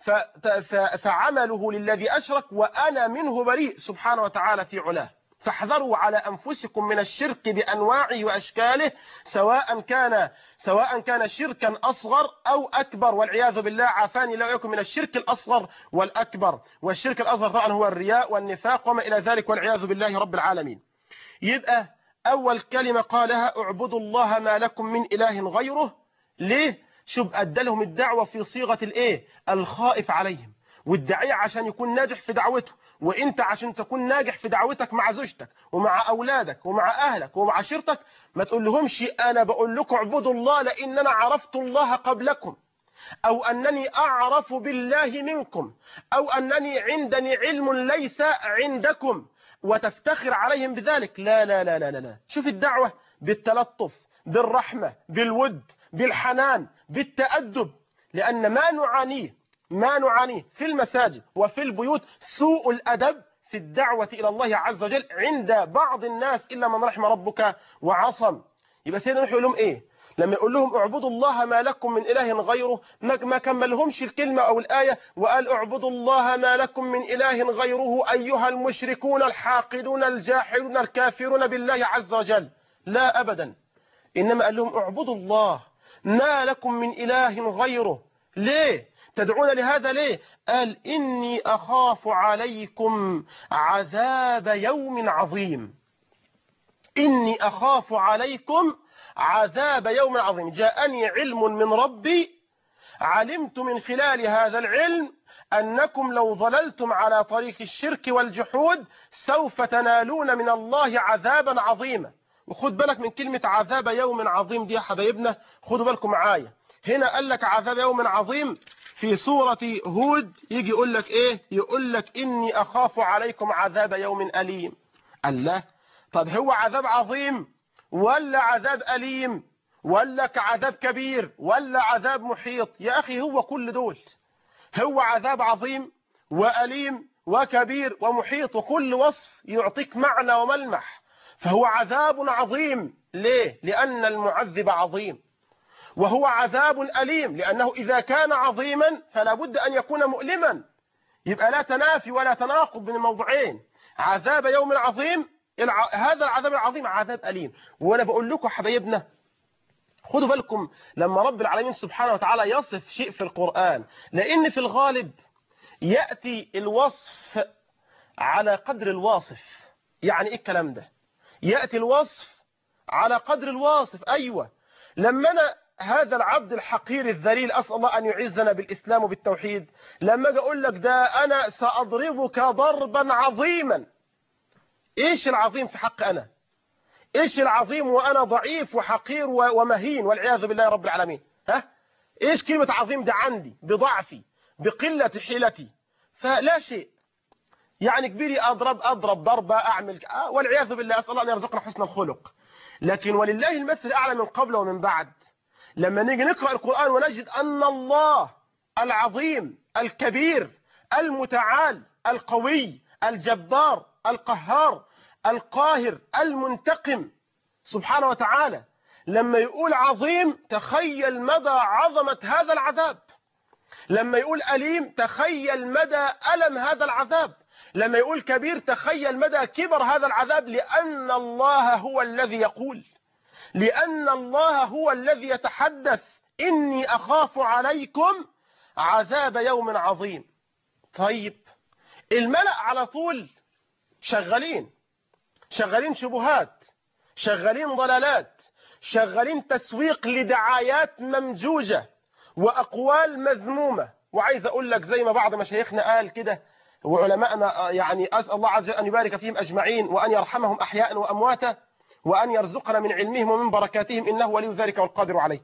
فعمله للذي أشرك وأنا منه بريء سبحانه وتعالى في علاه. فاحذروا على أنفسكم من الشرك بأنواعه وأشكاله، سواء كان سواء كان شركا أصغر أو أكبر، والعياذ بالله عافاني الله وإياكم من الشرك الأصغر والأكبر. والشرك الأصغر طبعا هو الرياء والنفاق وما إلى ذلك، والعياذ بالله رب العالمين. يبقى أول كلمة قالها اعبدوا الله ما لكم من إله غيره. ليه؟ شوف أدلهم الدعوة في صيغة الإيه؟ الخائف عليهم، والداعية عشان يكون ناجح في دعوته، وانت عشان تكون ناجح في دعوتك مع زوجتك ومع اولادك ومع اهلك ومع عشيرتك ما تقول لهمش انا بقول لكم اعبدوا الله لان انا عرفت الله قبلكم، او انني اعرف بالله منكم، او انني عندني علم ليس عندكم، وتفتخر عليهم بذلك. لا لا لا لا لا. شوف الدعوة بالتلطف، بالرحمة، بالود، بالحنان، بالتأدب. لأن ما نعانيه ما نعانيه في المساجد وفي البيوت سوء الأدب في الدعوة إلى الله عز وجل عند بعض الناس إلا من رحم ربك وعصم. يبقى سيدنا نوح يقول لهم إيه لما يقول لهم اعبدوا الله ما لكم من إله غيره؟ ما كملهمش الكلمة أو الآية وقال اعبدوا الله ما لكم من إله غيره أيها المشركون الحاقدون الجاحدون الكافرون بالله عز وجل. لا أبدا، إنما قال لهم اعبدوا الله ما لكم من إله غيره. ليه تدعون لهذا؟ ليه؟ قال إني أخاف عليكم عذاب يوم عظيم. إني أخاف عليكم عذاب يوم عظيم. جاءني علم من ربي علمت من خلال هذا العلم أنكم لو ظللتم على طريق الشرك والجحود سوف تنالون من الله عذابا عظيما. وخد بالك من كلمة عذاب يوم عظيم دي يا حبايبنا، خدوا بالكم معايا. هنا قال لك عذاب يوم عظيم، في سورة هود يجي يقول لك ايه؟ يقول لك اني اخاف عليكم عذاب يوم اليم. الله، طب هو عذاب عظيم ولا عذاب اليم ولا عذاب كبير ولا عذاب محيط؟ يا اخي هو كل دول، هو عذاب عظيم واليم وكبير ومحيط، وكل وصف يعطيك معنى وملمح. فهو عذاب عظيم. ليه؟ لان المعذب عظيم، وهو عذاب أليم لأنه إذا كان عظيما فلا بد أن يكون مؤلما. يبقى لا تنافي ولا تناقض بين الموضوعين. عذاب يوم عظيم، الع... هذا العذاب العظيم عذاب أليم. وأنا بقول لكم حبايبنا خدوا بالكم لما رب العالمين سبحانه وتعالى يصف شيء في القرآن، لأن في الغالب يأتي الوصف على قدر الواصف. يعني إيه الكلام ده؟ يأتي الوصف على قدر الواصف. أيوة، لما أنا هذا العبد الحقير الذليل أسأل الله أن يعزنا بالإسلام وبالتوحيد، لما أجي أقول لك ده أنا سأضربك ضربا عظيما، إيش العظيم في حق أنا؟ إيش العظيم وأنا ضعيف وحقير ومهين والعياذ بالله رب العالمين؟ ها؟ إيش كلمة عظيم ده عندي؟ بضعفي، بقلة حيلتي، فلا شيء. يعني كبيري أضرب أضرب ضربة أعمل والعياذ بالله، أسأل الله أن يرزقنا حسن الخلق. لكن ولله المثل الأعلى من قبل ومن بعد. لما نيجي نقرأ القرآن ونجد أن الله العظيم الكبير المتعال القوي الجبار القهار القاهر المنتقم سبحانه وتعالى، لما يقول عظيم تخيل مدى عظمة هذا العذاب. لما يقول أليم تخيل مدى ألم هذا العذاب. لما يقول كبير تخيل مدى كبر هذا العذاب، لأن الله هو الذي يقول، لأن الله هو الذي يتحدث إني أخاف عليكم عذاب يوم عظيم. طيب الملأ على طول شغالين شغالين شبهات، شغالين ضلالات، شغالين تسويق لدعايات ممجوجة وأقوال مذمومة. وعايز أقول لك زي ما بعض مشايخنا قال كده وعلماءنا، يعني أسأل الله عز وجل أن يبارك فيهم أجمعين وأن يرحمهم أحياء وأمواتا وأن يرزقنا من علمهم ومن بركاتهم إنه ولي ذلك والقادر عليه.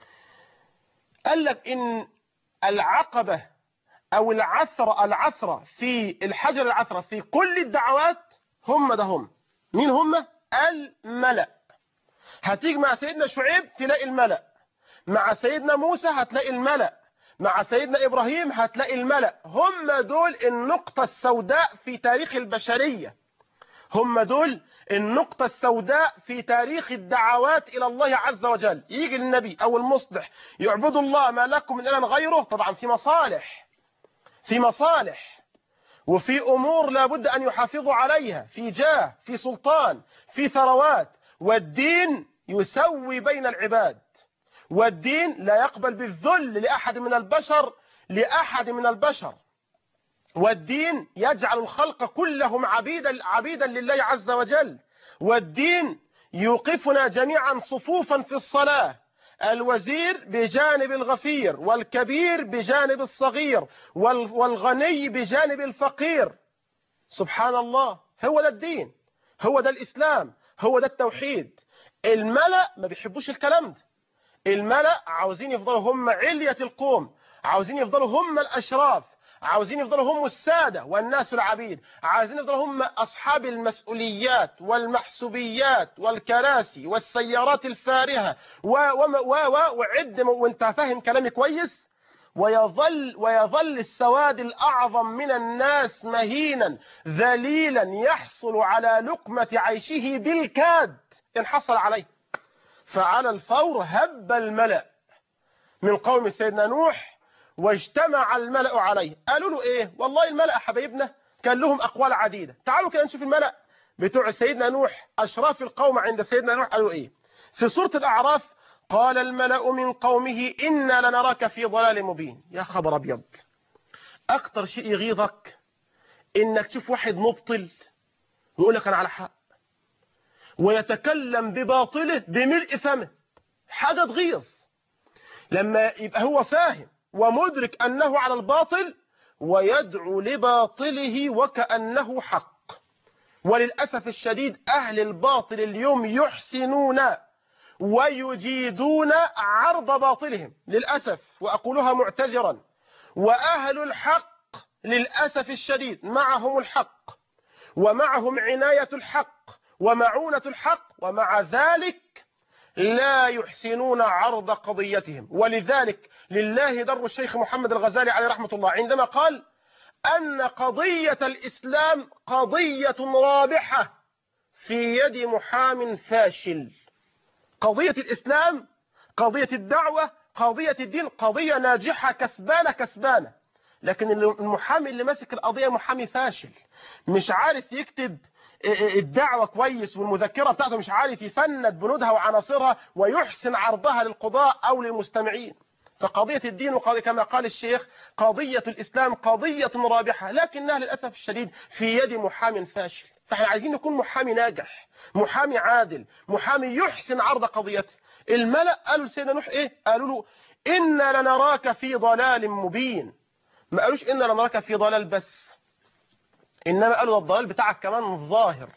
قال لك إن العقبة أو العثرة العثرة في الحجر العثرة في كل الدعوات هم ده هم. مين هم؟ الملأ. هتيجي مع سيدنا شعيب تلاقي الملأ، مع سيدنا موسى هتلاقي الملأ، مع سيدنا إبراهيم هتلاقي الملأ. هم دول النقطة السوداء في تاريخ البشرية، هم دول النقطة السوداء في تاريخ الدعوات إلى الله عز وجل. يجي النبي أو المصلح يعبدوا الله ما لكم من إله غيره، طبعا في مصالح، في مصالح وفي أمور لابد أن يحافظوا عليها، في جاه، في سلطان، في ثروات. والدين يسوي بين العباد، والدين لا يقبل بالذل لأحد من البشر لأحد من البشر. والدين يجعل الخلق كلهم عبيدا عبيدا لله عز وجل. والدين يوقفنا جميعا صفوفا في الصلاة، الوزير بجانب الغفير، والكبير بجانب الصغير، والغني بجانب الفقير. سبحان الله، هو ده الدين، هو ده الإسلام، هو ده التوحيد. الملأ ما بيحبوش الكلام ده. الملأ عاوزين يفضلوا هم علية القوم، عاوزين يفضلوا هم الأشراف، عاوزين يفضلوا هم السادة والناس العبيد، عاوزين يفضلوا هم أصحاب المسؤوليات والمحسوبيات والكراسي والسيارات الفارهة و و و وعد وانت فاهم كلامي كويس. ويظل ويظل السواد الأعظم من الناس مهينا ذليلا يحصل على لقمة عيشه بالكاد إن حصل عليه. فعلى الفور هب الملأ من قوم سيدنا نوح واجتمع الملأ عليه. قالوا له ايه؟ والله الملأ حبايبنا كان لهم اقوال عديدة. تعالوا كده نشوف الملأ بتوع سيدنا نوح، اشراف القوم عند سيدنا نوح قالوا ايه. في سورة الاعراف قال الملأ من قومه إنا لنراك في ضلال مبين. يا خبر ابيض، اكتر شيء يغيظك انك تشوف واحد مبطل ويقول لك انا على حق ويتكلم بباطله بملء فمه. حاجة تغيظ لما يبقى هو فاهم ومدرك أنه على الباطل ويدعو لباطله وكأنه حق. وللأسف الشديد أهل الباطل اليوم يحسنون ويجيدون عرض باطلهم للأسف، وأقولها معتذرا. وأهل الحق للأسف الشديد معهم الحق ومعهم عناية الحق ومعونة الحق، ومع ذلك لا يحسنون عرض قضيتهم. ولذلك لله در الشيخ محمد الغزالي عليه رحمة الله عندما قال أن قضية الإسلام قضية رابحة في يد محام فاشل. قضية الإسلام، قضية الدعوة، قضية الدين قضية ناجحة كسبانة كسبانة. لكن المحامي اللي ماسك القضية محامي فاشل، مش عارف يكتب الدعوة كويس، والمذكرة بتاعته مش عارف يفند بنودها وعناصرها ويحسن عرضها للقضاء أو للمستمعين. فقضية الدين وقضية كما قال الشيخ قضية الإسلام قضية رابحة، لكنها للأسف الشديد في يد محام فاشل. فاحنا عايزين نكون محامي ناجح، محامي عادل، محامي يحسن عرض قضيته. الملأ قالوا لسيدنا نوح ايه؟ قالوا له إنا لنراك في ضلال مبين. ما قالوش إنا لنراك في ضلال بس، إنما قالوا الضلال بتاعك كمان ظاهر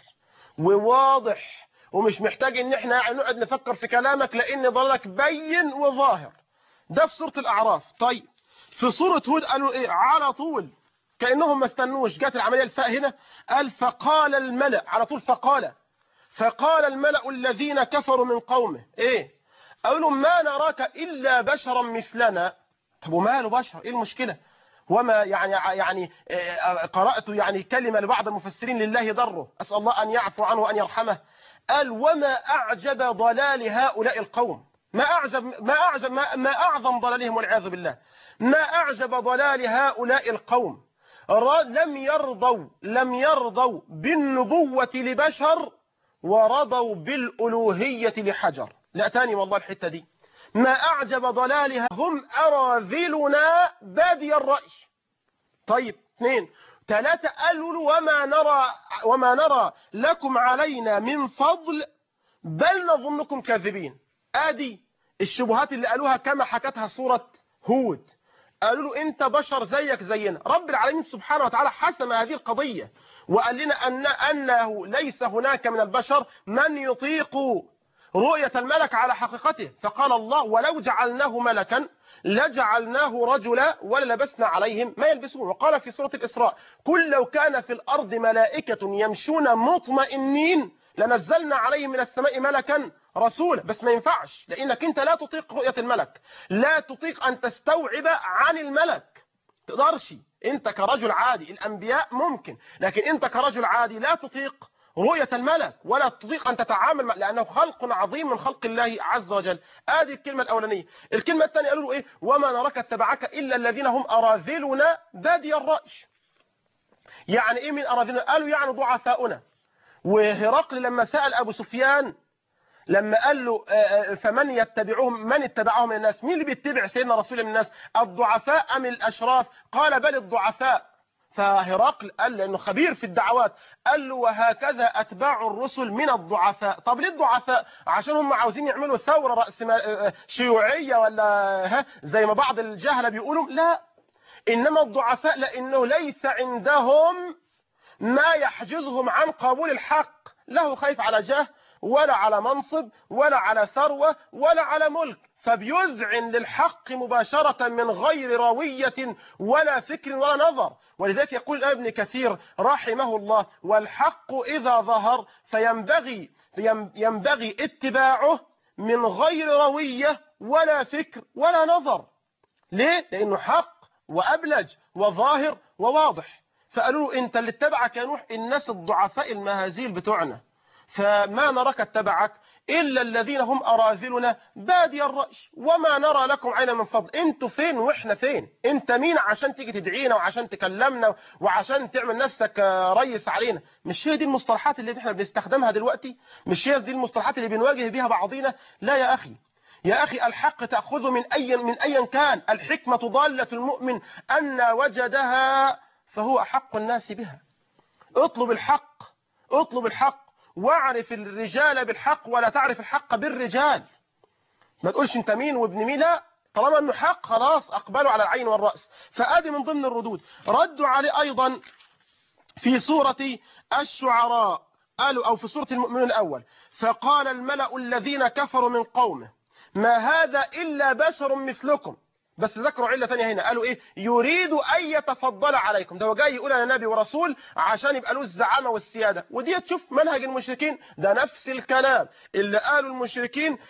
وواضح، ومش محتاج إن احنا نقعد نفكر في كلامك لأن ضلالك بين وظاهر. ده في سورة الأعراف. طيب في سورة هود قالوا إيه؟ على طول كأنهم ما استنوش، جات العملية الفاء هنا، قال فقال الملأ، على طول فقال فقال الملأ الذين كفروا من قومه إيه؟ قالوا ما نراك إلا بشرا مثلنا. طب وماله بشر؟ إيه المشكلة؟ وما يعني يعني قرأت يعني كلمة لبعض المفسرين لله ضره، أسأل الله أن يعفو عنه وأن يرحمه. قال وما أعجب ضلال هؤلاء القوم، ما أعجب ما أعجب ما, ما أعظم ضلالهم والعياذ بالله، ما أعجب ضلال هؤلاء القوم. لم يرضوا لم يرضوا بالنبوة لبشر ورضوا بالألوهية لحجر. لا تاني والله الحتة دي، ما أعجب ضلالها هم أراذلنا بادي الرأي. طيب اثنين ثلاثة قالوا وما نرى وما نرى لكم علينا من فضل بل نظنكم كاذبين. ادي الشبهات اللي قالوها كما حكتها سورة هود قالوا له انت بشر زيك زينا. رب العالمين سبحانه وتعالى حسم هذه القضية وقال لنا أن أنه ليس هناك من البشر من يطيق رؤية الملك على حقيقته. فقال الله ولو جعلناه ملكا لجعلناه رجلا وللبسنا عليهم ما يلبسون. وقال في سورة الإسراء قل لو كان في الأرض ملائكة يمشون مطمئنين لنزلنا عليهم من السماء ملكا رسولا. بس ما ينفعش لأنك أنت لا تطيق رؤية الملك، لا تطيق أن تستوعب عن الملك، تقدرش. أنت كرجل عادي، الأنبياء ممكن، لكن أنت كرجل عادي لا تطيق رؤية الملك ولا تطيق أن تتعامل مع، لأنه خلق عظيم من خلق الله عز وجل. هذه الكلمة الأولانية. الكلمة الثانية قالوا له إيه؟ وما نراك اتبعك إلا الذين هم أراذلنا بادي الرأي. يعني إيه من أراذلنا؟ قالوا يعني ضعفاؤنا. وهرقل لما سأل أبو سفيان لما قال له فمن يتبعهم، من اتبعهم من الناس، مين اللي بيتبع سيدنا رسول من الناس، الضعفاء أم الأشراف؟ قال بل الضعفاء. فهرقل قال له انه خبير في الدعوات، قال له وهكذا اتباع الرسل من الضعفاء. طب ليه الضعفاء؟ عشان هم عاوزين يعملوا ثوره راس شيوعيه ولا ها زي ما بعض الجهله بيقولوا؟ لا، انما الضعفاء لانه ليس عندهم ما يحجزهم عن قبول الحق، له خايف على جاه ولا على منصب ولا على ثروه ولا على ملك، فبيذعن للحق مباشرة من غير روية ولا فكر ولا نظر. ولذلك يقول ابن كثير رحمه الله والحق إذا ظهر فينبغي ينبغي اتباعه من غير روية ولا فكر ولا نظر. ليه؟ لأنه حق وأبلج وظاهر وواضح. فقالوا له انت اللي اتبعك يا نوح الناس الضعفاء المهازيل بتوعنا، فما نراك اتبعك إلا الذين هم أراذلنا بادي الرأي وما نرى لكم عين من فضل. انتوا فين واحنا فين؟ انت مين عشان تيجي تدعينا وعشان تكلمنا وعشان تعمل نفسك ريس علينا؟ مش هي دي المصطلحات اللي احنا بنستخدمها دلوقتي؟ مش هي دي المصطلحات اللي بنواجه بها بعضينا؟ لا يا أخي، يا أخي الحق تأخذ من أي من أيا كان. الحكمة ضالة المؤمن أن وجدها فهو أحق الناس بها. اطلب الحق، اطلب الحق واعرف الرجال بالحق ولا تعرف الحق بالرجال. ما تقولش انت مين وابن مين، لا، طالما انه حق خلاص اقبلوا على العين والرأس. فادي من ضمن الردود. ردوا عليه ايضا في سورة الشعراء، قالوا او في سورة المؤمنون الاول فقال الملأ الذين كفروا من قومه ما هذا الا بشر مثلكم. بس ذكروا علة ثانية هنا، قالوا ايه؟ يريد ان يتفضل عليكم. ده هو جاي يقول انا نبي ورسول عشان يبقى له الزعامة والسيادة. ودي تشوف منهج المشركين، ده نفس الكلام اللي قالوا المشركين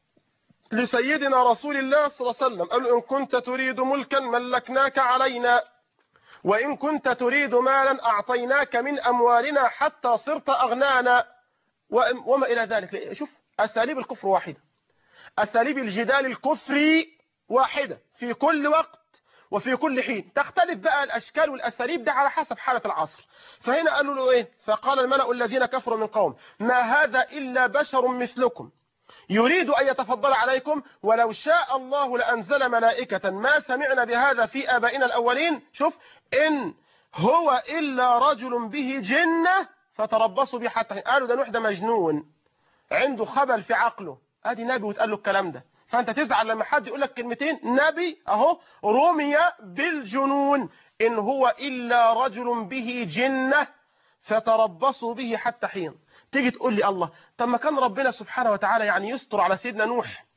لسيدنا رسول الله صلى الله عليه وسلم. قالوا ان كنت تريد ملكا ملكناك علينا وان كنت تريد مالا اعطيناك من اموالنا حتى صرت اغنانا وما الى ذلك. شوف اساليب الكفر واحدة، اساليب الجدال الكفري واحدة في كل وقت وفي كل حين. تختلف بقى الأشكال والأساليب ده على حسب حالة العصر. فهنا قالوا له إيه؟ فقال الملأ الذين كفروا من قوم ما هذا إلا بشر مثلكم يريد أن يتفضل عليكم ولو شاء الله لأنزل ملائكة ما سمعنا بهذا في آبائنا الأولين. شوف إن هو إلا رجل به جنة فتربصوا به حتى. قالوا ده نوح ده مجنون عنده خبل في عقله، ادي نبي وتقال له الكلام ده. فانت تزعل لما حد يقول لك كلمتين نبي اهو رمي بالجنون ان هو الا رجل به جنة فتربصوا به حتى حين. تيجي تقول لي الله، طب ما كان ربنا سبحانه وتعالى يعني يستر على سيدنا نوح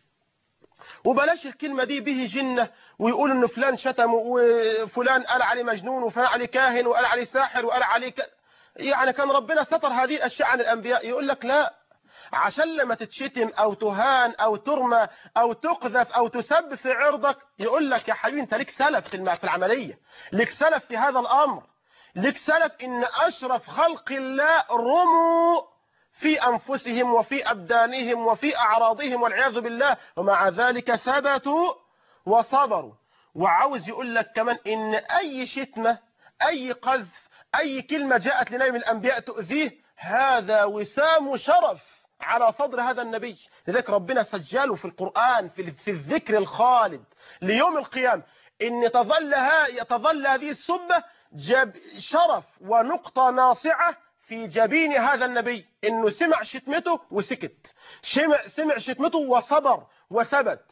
وبلاش الكلمة دي به جنة ويقول ان فلان شتم وفلان قال عليه مجنون وفلان عليه كاهن وقال عليه ساحر وقال عليه ك... يعني كان ربنا ستر هذه الاشياء عن الانبياء. يقول لك لا، عشان لما تتشتم او تهان او ترمى او تقذف او تسب في عرضك يقول لك يا حبيبي انت ليك سلف في العملية، ليك سلف في هذا الامر، ليك سلف ان اشرف خلق الله رموا في انفسهم وفي ابدانهم وفي اعراضهم والعياذ بالله ومع ذلك ثبتوا وصبروا. وعاوز يقول لك كمان ان اي شتمة اي قذف اي كلمة جاءت لنبي من الانبياء تؤذيه هذا وسام شرف على صدر هذا النبي. لذلك ربنا سجله في القرآن في الذكر الخالد ليوم القيامة ان تظل تظل هذه السبة جب شرف ونقطة ناصعة في جبين هذا النبي، انه سمع شتمته وسكت، سمع شتمته وصبر وثبت.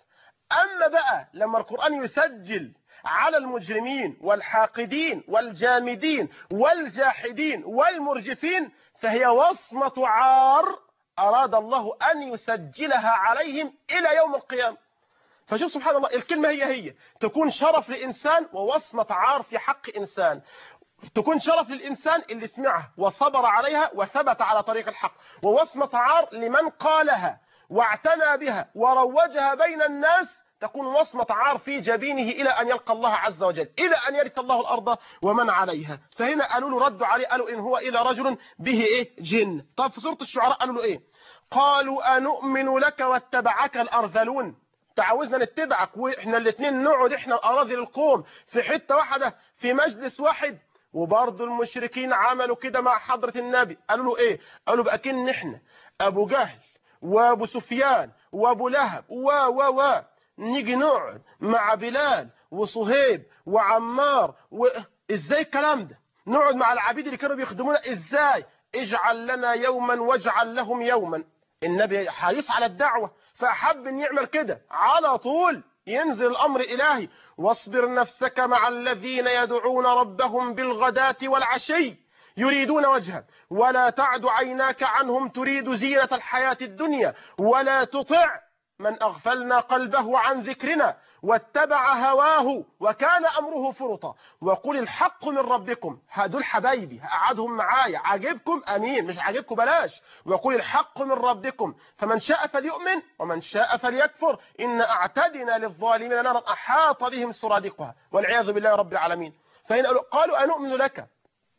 أما بقى لما القرآن يسجل على المجرمين والحاقدين والجامدين والجاحدين والمرجفين فهي وصمة عار أراد الله أن يسجلها عليهم إلى يوم القيامة. فشوف سبحان الله، الكلمة هي هي تكون شرف لإنسان ووصمة عار في حق إنسان، تكون شرف للإنسان اللي سمعها وصبر عليها وثبت على طريق الحق، ووصمة عار لمن قالها واعتنى بها وروجها بين الناس، تكون وصمة عار في جبينه إلى أن يلقى الله عز وجل، إلى أن يرث الله الأرض ومن عليها. فهنا قالوا له، ردوا عليه قالوا إن هو إلا رجل به إيه جن. طب في سورة الشعراء قالوا له إيه؟ قالوا أنؤمن لك واتبعك الأرذلون، تعاوزنا نتبعك وإحنا الاثنين نقعد إحنا أراذل القوم في حتة واحدة في مجلس واحد. وبرضه المشركين عملوا كده مع حضرة النبي، قالوا له إيه؟ قالوا بقى كن إحنا أبو جهل وأبو سفيان وأبو لهب و و و نيجي نقعد مع بلال وصهيب وعمار، وإزاي الكلام ده؟ نقعد مع العبيد اللي كانوا بيخدمونا إزاي؟ اجعل لنا يوما واجعل لهم يوما. النبي حريص على الدعوة فأحب أن يعمل كده على طول، ينزل الأمر إلهي: واصبر نفسك مع الذين يدعون ربهم بالغداة والعشي يريدون وجهه ولا تعد عيناك عنهم تريد زينة الحياة الدنيا ولا تطع من أغفلنا قلبه عن ذكرنا واتبع هواه وكان أمره فرطا وقل الحق من ربكم. هدول حبايبي هقعدهم معايا، عاجبكم أمين، مش عاجبكم بلاش. وقل الحق من ربكم فمن شاء فليؤمن ومن شاء فليكفر إن أعتدنا للظالمين نارا أحاط بهم سرادقها والعياذ بالله رب العالمين. فهنا قالوا أنؤمن لك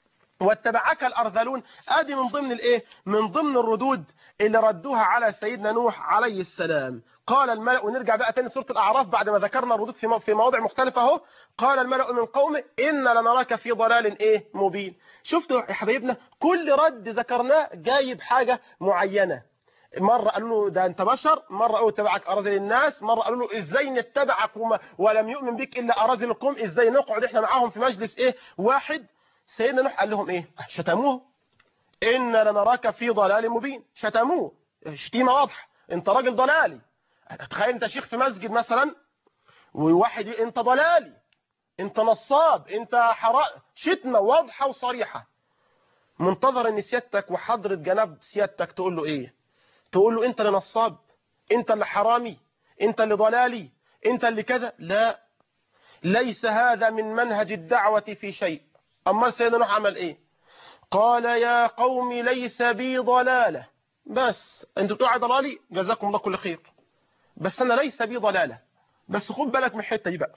واتبعك الأرذلون. ادي من ضمن الايه من ضمن الردود اللي ردوها على سيدنا نوح عليه السلام. قال الملأ، ونرجع بقى تاني سورة الأعراف بعد ما ذكرنا الردود في في مواضع مختلفة اهو. قال الملأ من قومه إن لنراك في ضلال ايه مبين. شفتوا يا حبايبنا كل رد ذكرناه جايب حاجة معينة. مرة قالوا له ده انت بشر، مرة قالوا اتبعك أراذل الناس، مرة قالوا له ازاي نتبعك وما ولم يؤمن بك إلا أراذل القوم، ازاي نقعد احنا معاهم في مجلس ايه واحد. سيدنا نوح قال لهم ايه؟ شتموه، إن لنراك في ضلال مبين. شتموه شتيمة واضحة، انت راجل ضلالي. تخيل انت شيخ في مسجد مثلا وواحد انت ضلالي، انت نصاب، انت حرام، شتمة واضحة وصريحة. منتظر ان سيادتك وحضرة جناب سيادتك تقول له ايه؟ تقول له انت اللي نصاب، انت اللي حرامي، انت اللي ضلالي، انت اللي كذا. لا، ليس هذا من منهج الدعوة في شيء. أما سيدنا نوح عمل إيه؟ قال يا قوم ليس بي ضلالة، بس أنتوا بتوع ضلالي جزاكم الله كل خير، بس أنا ليس بي ضلالة. بس خد بالك من الحتة دي بقى،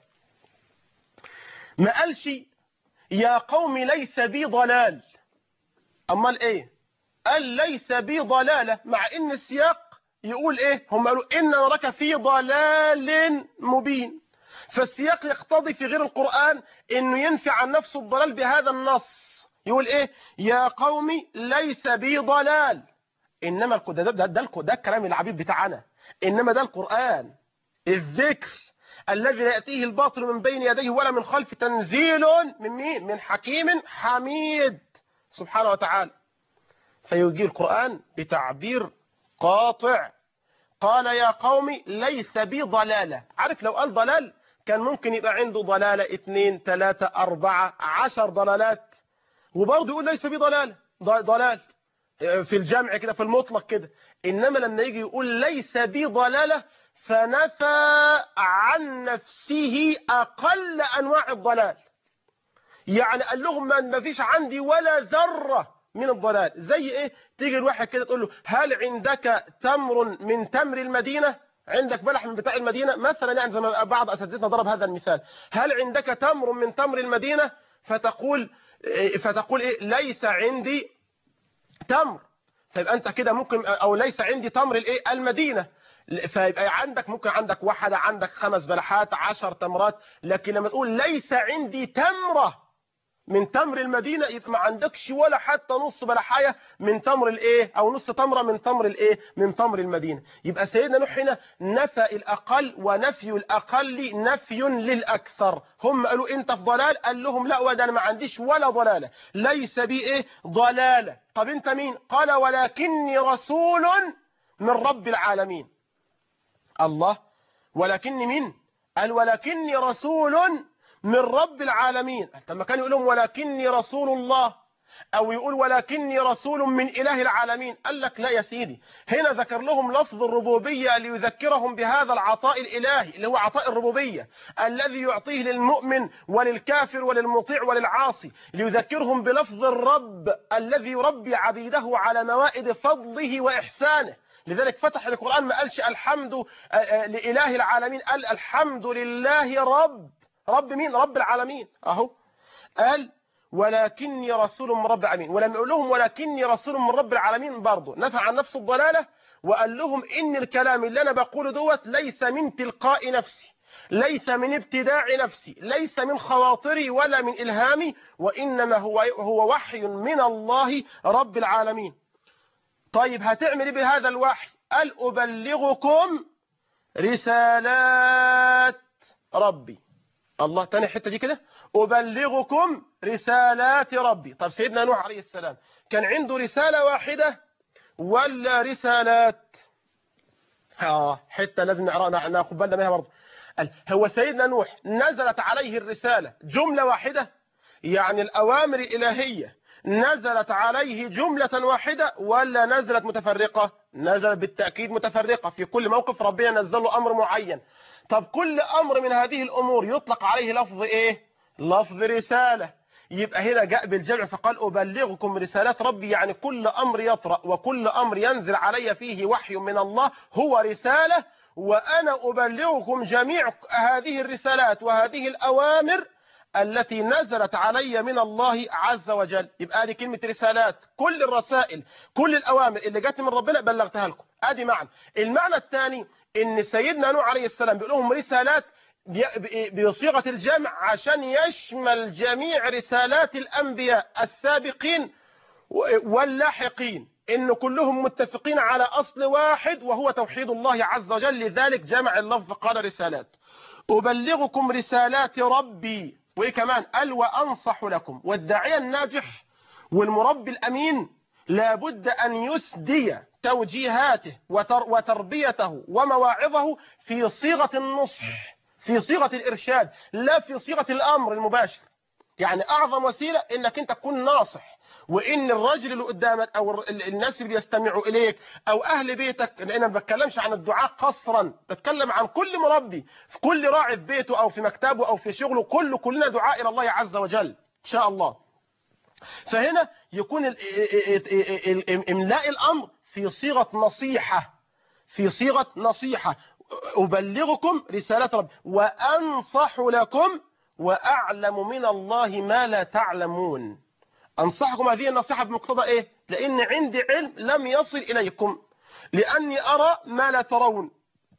ما قالش يا قوم ليس بي ضلال، أمال إيه؟ قال ليس بي ضلالة، مع إن السياق يقول إيه؟ هم قالوا إن نراك في ضلال مبين، فالسياق يقتضي في غير القرآن انه ينفي عن نفسه الضلال بهذا النص. يقول ايه؟ يا قوم ليس بي ضلال. انما ده ده, ده, ده, ده الكلام العبيد بتاعنا، انما ده القرآن الذكر الذي لا يأتيه الباطل من بين يديه ولا من خلفه، تنزيل من مين؟ من حكيم حميد سبحانه وتعالى. فيجي القرآن بتعبير قاطع. قال يا قوم ليس بي ضلالة. عارف لو قال ضلال كان ممكن يبقى عنده ضلالة اثنين ثلاثة أربعة عشر ضلالات وبرضه يقول ليس بي ضلالة، ضلال في الجمع كده في المطلق كده. إنما لما يجي يقول ليس بي ضلالة فنفى عن نفسه أقل أنواع الضلال، يعني قال لهم ما فيش عندي ولا ذرة من الضلال. زي ايه؟ تيجي الواحد كده تقول له هل عندك تمر من تمر المدينة؟ عندك بلح من بتاع المدينة مثلا، يعني زي ما بعض اساتذتنا ضرب هذا المثال، هل عندك تمر من تمر المدينة؟ فتقول فتقول ايه؟ ليس عندي تمر. فيبقى انت كده ممكن، او ليس عندي تمر الايه؟ المدينة. فيبقى عندك ممكن عندك واحدة، عندك خمس بلحات، عشر تمرات. لكن لما تقول ليس عندي تمرة من تمر المدينة يبقى ما عندكش ولا حتى نص بلحاية من تمر الايه، او نص تمرة من تمر الايه، من تمر المدينة. يبقى سيدنا نوح هنا نفى الاقل، ونفي الاقل نفي للاكثر. هم قالوا انت في ضلال، قال لهم لا، وده انا ما عنديش ولا ضلالة، ليس بي ايه ضلالة. طب انت مين؟ قال ولكني رسول من رب العالمين. الله، ولكني مين؟ قال ولكني رسول من رب العالمين. لما كان يقول لهم ولكني رسول الله أو يقول ولكني رسول من إله العالمين، قال لك لا يا سيدي، هنا ذكر لهم لفظ الربوبية ليذكرهم بهذا العطاء الإلهي اللي هو عطاء الربوبية الذي يعطيه للمؤمن وللكافر وللمطيع وللعاصي، ليذكرهم بلفظ الرب الذي يربي عبيده على موائد فضله وإحسانه. لذلك فتح القرآن ما قالش الحمد لإله العالمين، قال الحمد لله رب رب مين؟ رب العالمين. أهو قال ولكني رسول من رب العالمين، ولم يقول لهم ولكني رسول من رب العالمين برضه، نفى عن نفس الضلالة وقال لهم إن الكلام اللي أنا بقوله دوت ليس من تلقاء نفسي، ليس من ابتداع نفسي، ليس من خواطري ولا من إلهامي، وإنما هو هو وحي من الله رب العالمين. طيب هتعمل ايه بهذا الوحي؟ قال أبلغكم رسالات ربي. الله، تاني حتة دي كده، أبلغكم رسالات ربي. طب سيدنا نوح عليه السلام كان عنده رسالة واحدة ولا رسالات؟ اه حتة لازم ناخد بالنا منها برضه. هو سيدنا نوح نزلت عليه الرسالة جملة واحدة، يعني الأوامر الإلهية نزلت عليه جملة واحدة ولا نزلت متفرقة؟ نزلت بالتأكيد متفرقة، في كل موقف ربنا نزل له أمر معين. طب كل أمر من هذه الأمور يطلق عليه لفظ إيه؟ لفظ رسالة. يبقى هنا جاء بالجمع فقال أبلغكم رسالات ربي، يعني كل أمر يطرأ وكل أمر ينزل علي فيه وحي من الله هو رسالة، وأنا أبلغكم جميع هذه الرسالات وهذه الأوامر التي نزلت علي من الله عز وجل. يبقى دي كلمة رسالات، كل الرسائل كل الأوامر اللي جت من ربنا بلغتها لكم. ادي معنى. المعنى الثاني ان سيدنا نوح عليه السلام بيقول لهم رسالات بصيغة الجمع عشان يشمل جميع رسالات الأنبياء السابقين واللاحقين، إن كلهم متفقين على أصل واحد وهو توحيد الله عز وجل، لذلك جمع اللفظ قال رسالات. أبلغكم رسالات ربي، وإيه كمان؟ قال وأنصح لكم. والداعية الناجح والمربي الأمين لابد أن يسدي توجيهاته وتربيته ومواعظه في صيغة النصح، في صيغة الإرشاد، لا في صيغة الأمر المباشر. يعني أعظم وسيلة إنك أنت تكون ناصح، وإن الرجل اللي قدامك أو الناس اللي بيستمعوا إليك أو أهل بيتك، لأن ما بتكلمش عن الدعاء قصرا، بتكلم عن كل مربي في كل راعي في بيته أو في مكتبه أو في شغله، كله كلنا دعاء إلى الله عز وجل إن شاء الله. فهنا يكون إملاء الأمر في صيغة نصيحة، في صيغة نصيحة. أبلغكم رسالات ربي وأنصح لكم وأعلم من الله ما لا تعلمون. أنصحكم هذه النصيحة بمقتضى إيه؟ لأن عندي علم لم يصل إليكم، لأني أرى ما لا ترون،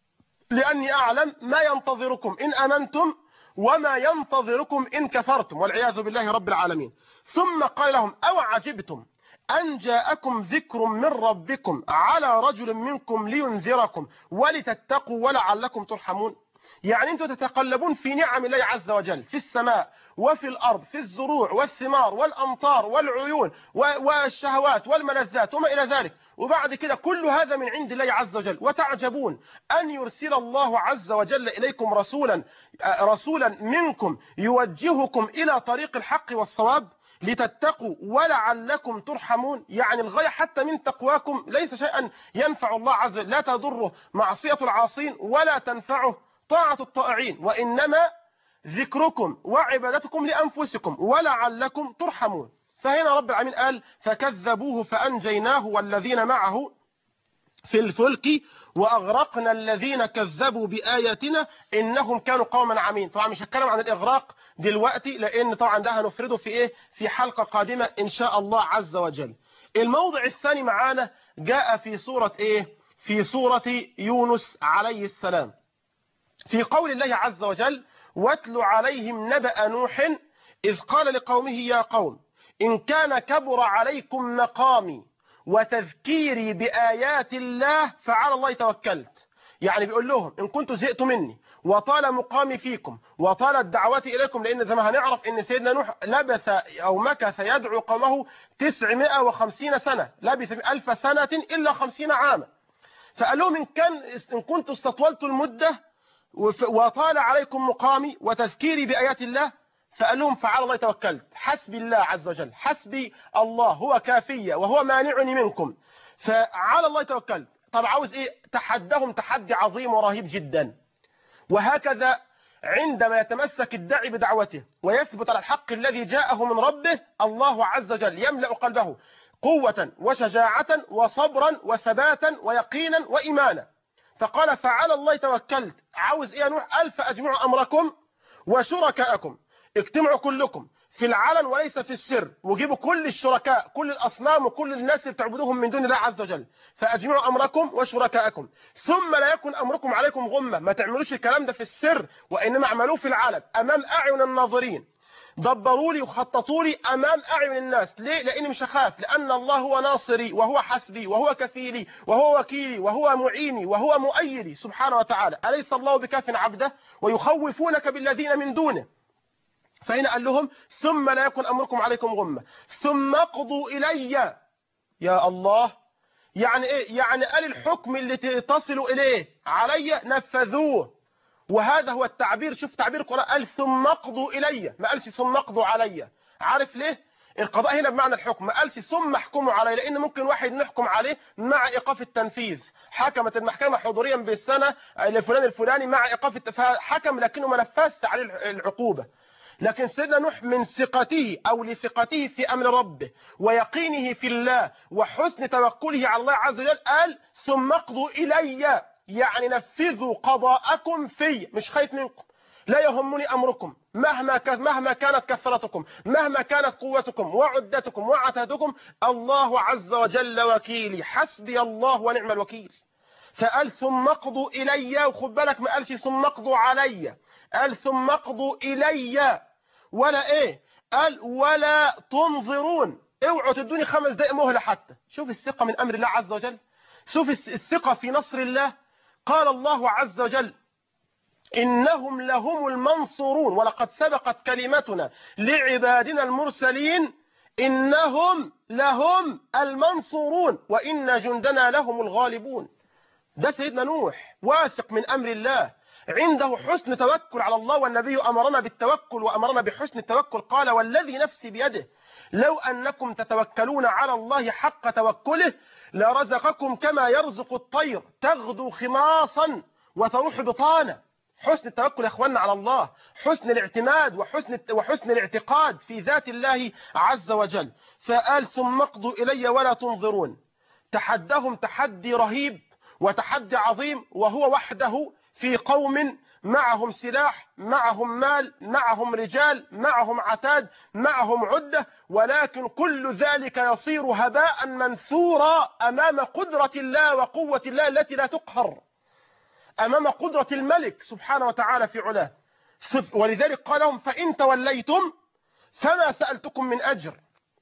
لأني أعلم ما ينتظركم إن أمنتم وما ينتظركم إن كفرتم، والعياذ بالله رب العالمين. ثم قال لهم أو عجبتم أن جاءكم ذكر من ربكم على رجل منكم لينذركم ولتتقوا ولعلكم ترحمون. يعني أنتم تتقلبون في نعم الله عز وجل في السماء وفي الأرض، في الزروع والثمار والأمطار والعيون والشهوات والملذات وما إلى ذلك، وبعد كده كل هذا من عند الله عز وجل، وتعجبون أن يرسل الله عز وجل إليكم رسولا رسولا منكم يوجهكم إلى طريق الحق والصواب لتتقوا ولعلكم ترحمون. يعني الغاية حتى من تقواكم ليس شيئا ينفع الله عز وجل، لا تضره معصية العاصين ولا تنفعه طاعة الطائعين، وإنما ذكركم وعبادتكم لأنفسكم ولعلكم ترحمون. فهنا رب العالمين قال فكذبوه فأنجيناه والذين معه في الفلك وأغرقنا الذين كذبوا بآياتنا إنهم كانوا قوما عمين. طبعا مش هتكلم عن الإغراق دلوقتي، لأن طبعا ده هنفرده في إيه في حلقة قادمة إن شاء الله عز وجل. الموضع الثاني معانا جاء في سورة إيه في سورة يونس عليه السلام، في قول الله عز وجل واتل عليهم نبأ نوح إذ قال لقومه يا قوم إن كان كبر عليكم مقامي وتذكيري بآيات الله فعلى الله توكلت. يعني بيقول لهم إن كنتوا زهقتوا مني وطال مقامي فيكم وطالت دعوتي إليكم، لأن زي ما هنعرف إن سيدنا نوح لبث أو مكث يدعو قومه تسعمائة وخمسين سنة، لبث ألف سنة إلا خمسين عاما. فقال لهم إن, كان إن كنتوا استطولتوا المدة وطال عليكم مقامي وتذكيري بآيات الله، فقال لهم فعلى الله توكلت، حسبي الله عز وجل، حسبي الله هو كافية وهو مانعني منكم، فعلى الله توكلت. طب عاوز ايه؟ تحدهم تحدي عظيم ورهيب جدا. وهكذا عندما يتمسك الداعي بدعوته ويثبت على الحق الذي جاءه من ربه، الله عز وجل يملأ قلبه قوة وشجاعة وصبرا وثباتا ويقينا وإيمانا. فقال فعلى الله توكلت. عاوز ايه يا نوح؟ قال فأجمعوا أمركم وشركاءكم، اجتمعوا كلكم في العلن وليس في السر، وجيبوا كل الشركاء، كل الأصنام وكل الناس اللي بتعبدوهم من دون الله عز وجل. فأجمعوا أمركم وشركاءكم ثم لا يكن أمركم عليكم غمة. ما تعملوش الكلام ده في السر، وإنما اعملوه في العلن أمام أعين الناظرين. دبروا لي وخططوا لي أمام أعين الناس. ليه؟ لأني مش هخاف، لأن الله هو ناصري وهو حسبي وهو كفيلي وهو وكيلي وهو معيني وهو مؤيدي سبحانه وتعالى. أليس الله بكاف عبده؟ ويخوفونك بالذين من دونه. فهنا قال لهم ثم لا يكن أمركم عليكم غمة ثم اقضوا إلي. يا الله، يعني إيه؟ يعني قال الحكم اللي تصلوا إليه علي نفذوه. وهذا هو التعبير. شوف تعبير القرآن، قال ثم اقضوا إلي، ما قالش ثم اقضوا علي. عارف ليه؟ القضاء هنا بمعنى الحكم، ما قالش ثم احكموا علي، لأن ممكن واحد نحكم عليه مع إيقاف التنفيذ. حكمت المحكمة حضوريا بالسنة لفلان الفلاني مع إيقاف التنفيذ، حكم لكنه ما نفذش عليه العقوبة. لكن سيدنا نوح من ثقته أو لثقته في أمر ربه ويقينه في الله وحسن توكله على الله عز وجل، قال ثم اقضوا إلي، يعني نفذوا قضاءكم في. مش خايف منكم، لا يهمني أمركم مهما مهما كانت كثرتكم، مهما كانت قوتكم وعدتكم وعتادكم، الله عز وجل وكيلي، حسبي الله ونعم الوكيل. فقال ثم اقضوا إلي، وخد بالك ما قالش ثم اقضوا علي، قال ثم اقضوا إلي. ولا ايه؟ قال ولا تنظرون، اوعوا تدوني خمس دقائق مهلة حتى. شوف الثقة من أمر الله عز وجل، شوف الثقة في نصر الله. قال الله عز وجل إنهم لهم المنصورون ولقد سبقت كلمتنا لعبادنا المرسلين إنهم لهم المنصورون وإن جندنا لهم الغالبون. ده سيدنا نوح واثق من أمر الله، عنده حسن توكل على الله، والنبي أمرنا بالتوكل وأمرنا بحسن التوكل. قال والذي نفسي بيده لو أنكم تتوكلون على الله حق توكله لرزقكم كما يرزق الطير تغدو خماصا وتروح بطانا. حسن التوكل يا اخواننا على الله، حسن الاعتماد وحسن وحسن الاعتقاد في ذات الله عز وجل. فقال ثم اقضوا إلي ولا تنظرون. تحدهم تحدي رهيب وتحدي عظيم، وهو وحده في قوم معهم سلاح، معهم مال، معهم رجال، معهم عتاد، معهم عدة، ولكن كل ذلك يصير هباء منثورا أمام قدرة الله وقوة الله التي لا تقهر، أمام قدرة الملك سبحانه وتعالى في علاه. ولذلك قال لهم فإن توليتم فما سألتكم من أجر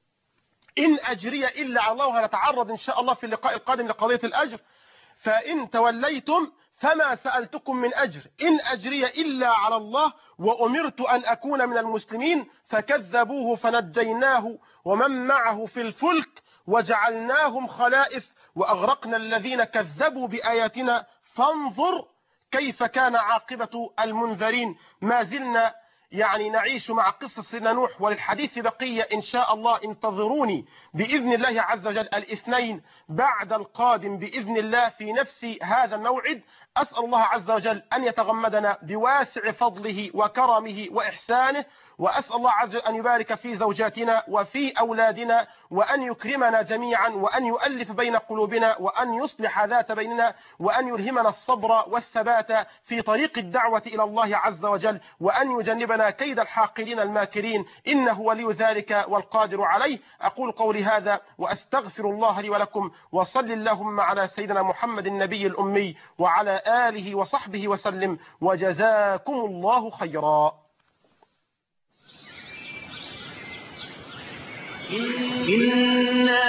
إن أجري إلا على الله. وهنتعرض إن شاء الله في اللقاء القادم لقضية الأجر. فإن توليتم فما سألتكم من أجر إن أجري إلا على الله وأمرت أن أكون من المسلمين. فكذبوه فنجيناه ومن معه في الفلك وجعلناهم خلائف وأغرقنا الذين كذبوا بآياتنا فانظر كيف كان عاقبة المنذرين. ما زلنا يعني نعيش مع قصة سيدنا نوح، وللحديث بقية إن شاء الله. انتظروني بإذن الله عز وجل الاثنين بعد القادم بإذن الله في نفس هذا الموعد. أسأل الله عز وجل أن يتغمدنا بواسع فضله وكرمه وإحسانه، وأسأل الله عز وجل أن يبارك في زوجاتنا وفي أولادنا، وأن يكرمنا جميعا، وأن يؤلف بين قلوبنا، وأن يصلح ذات بيننا، وأن يلهمنا الصبر والثبات في طريق الدعوة إلى الله عز وجل، وأن يجنبنا كيد الحاقدين الماكرين، إنه ولي ذلك والقادر عليه. أقول قولي هذا وأستغفر الله لي ولكم، وصل اللهم على سيدنا محمد النبي الأمي وعلى آله وصحبه وسلم، وجزاكم الله خيرا. إنا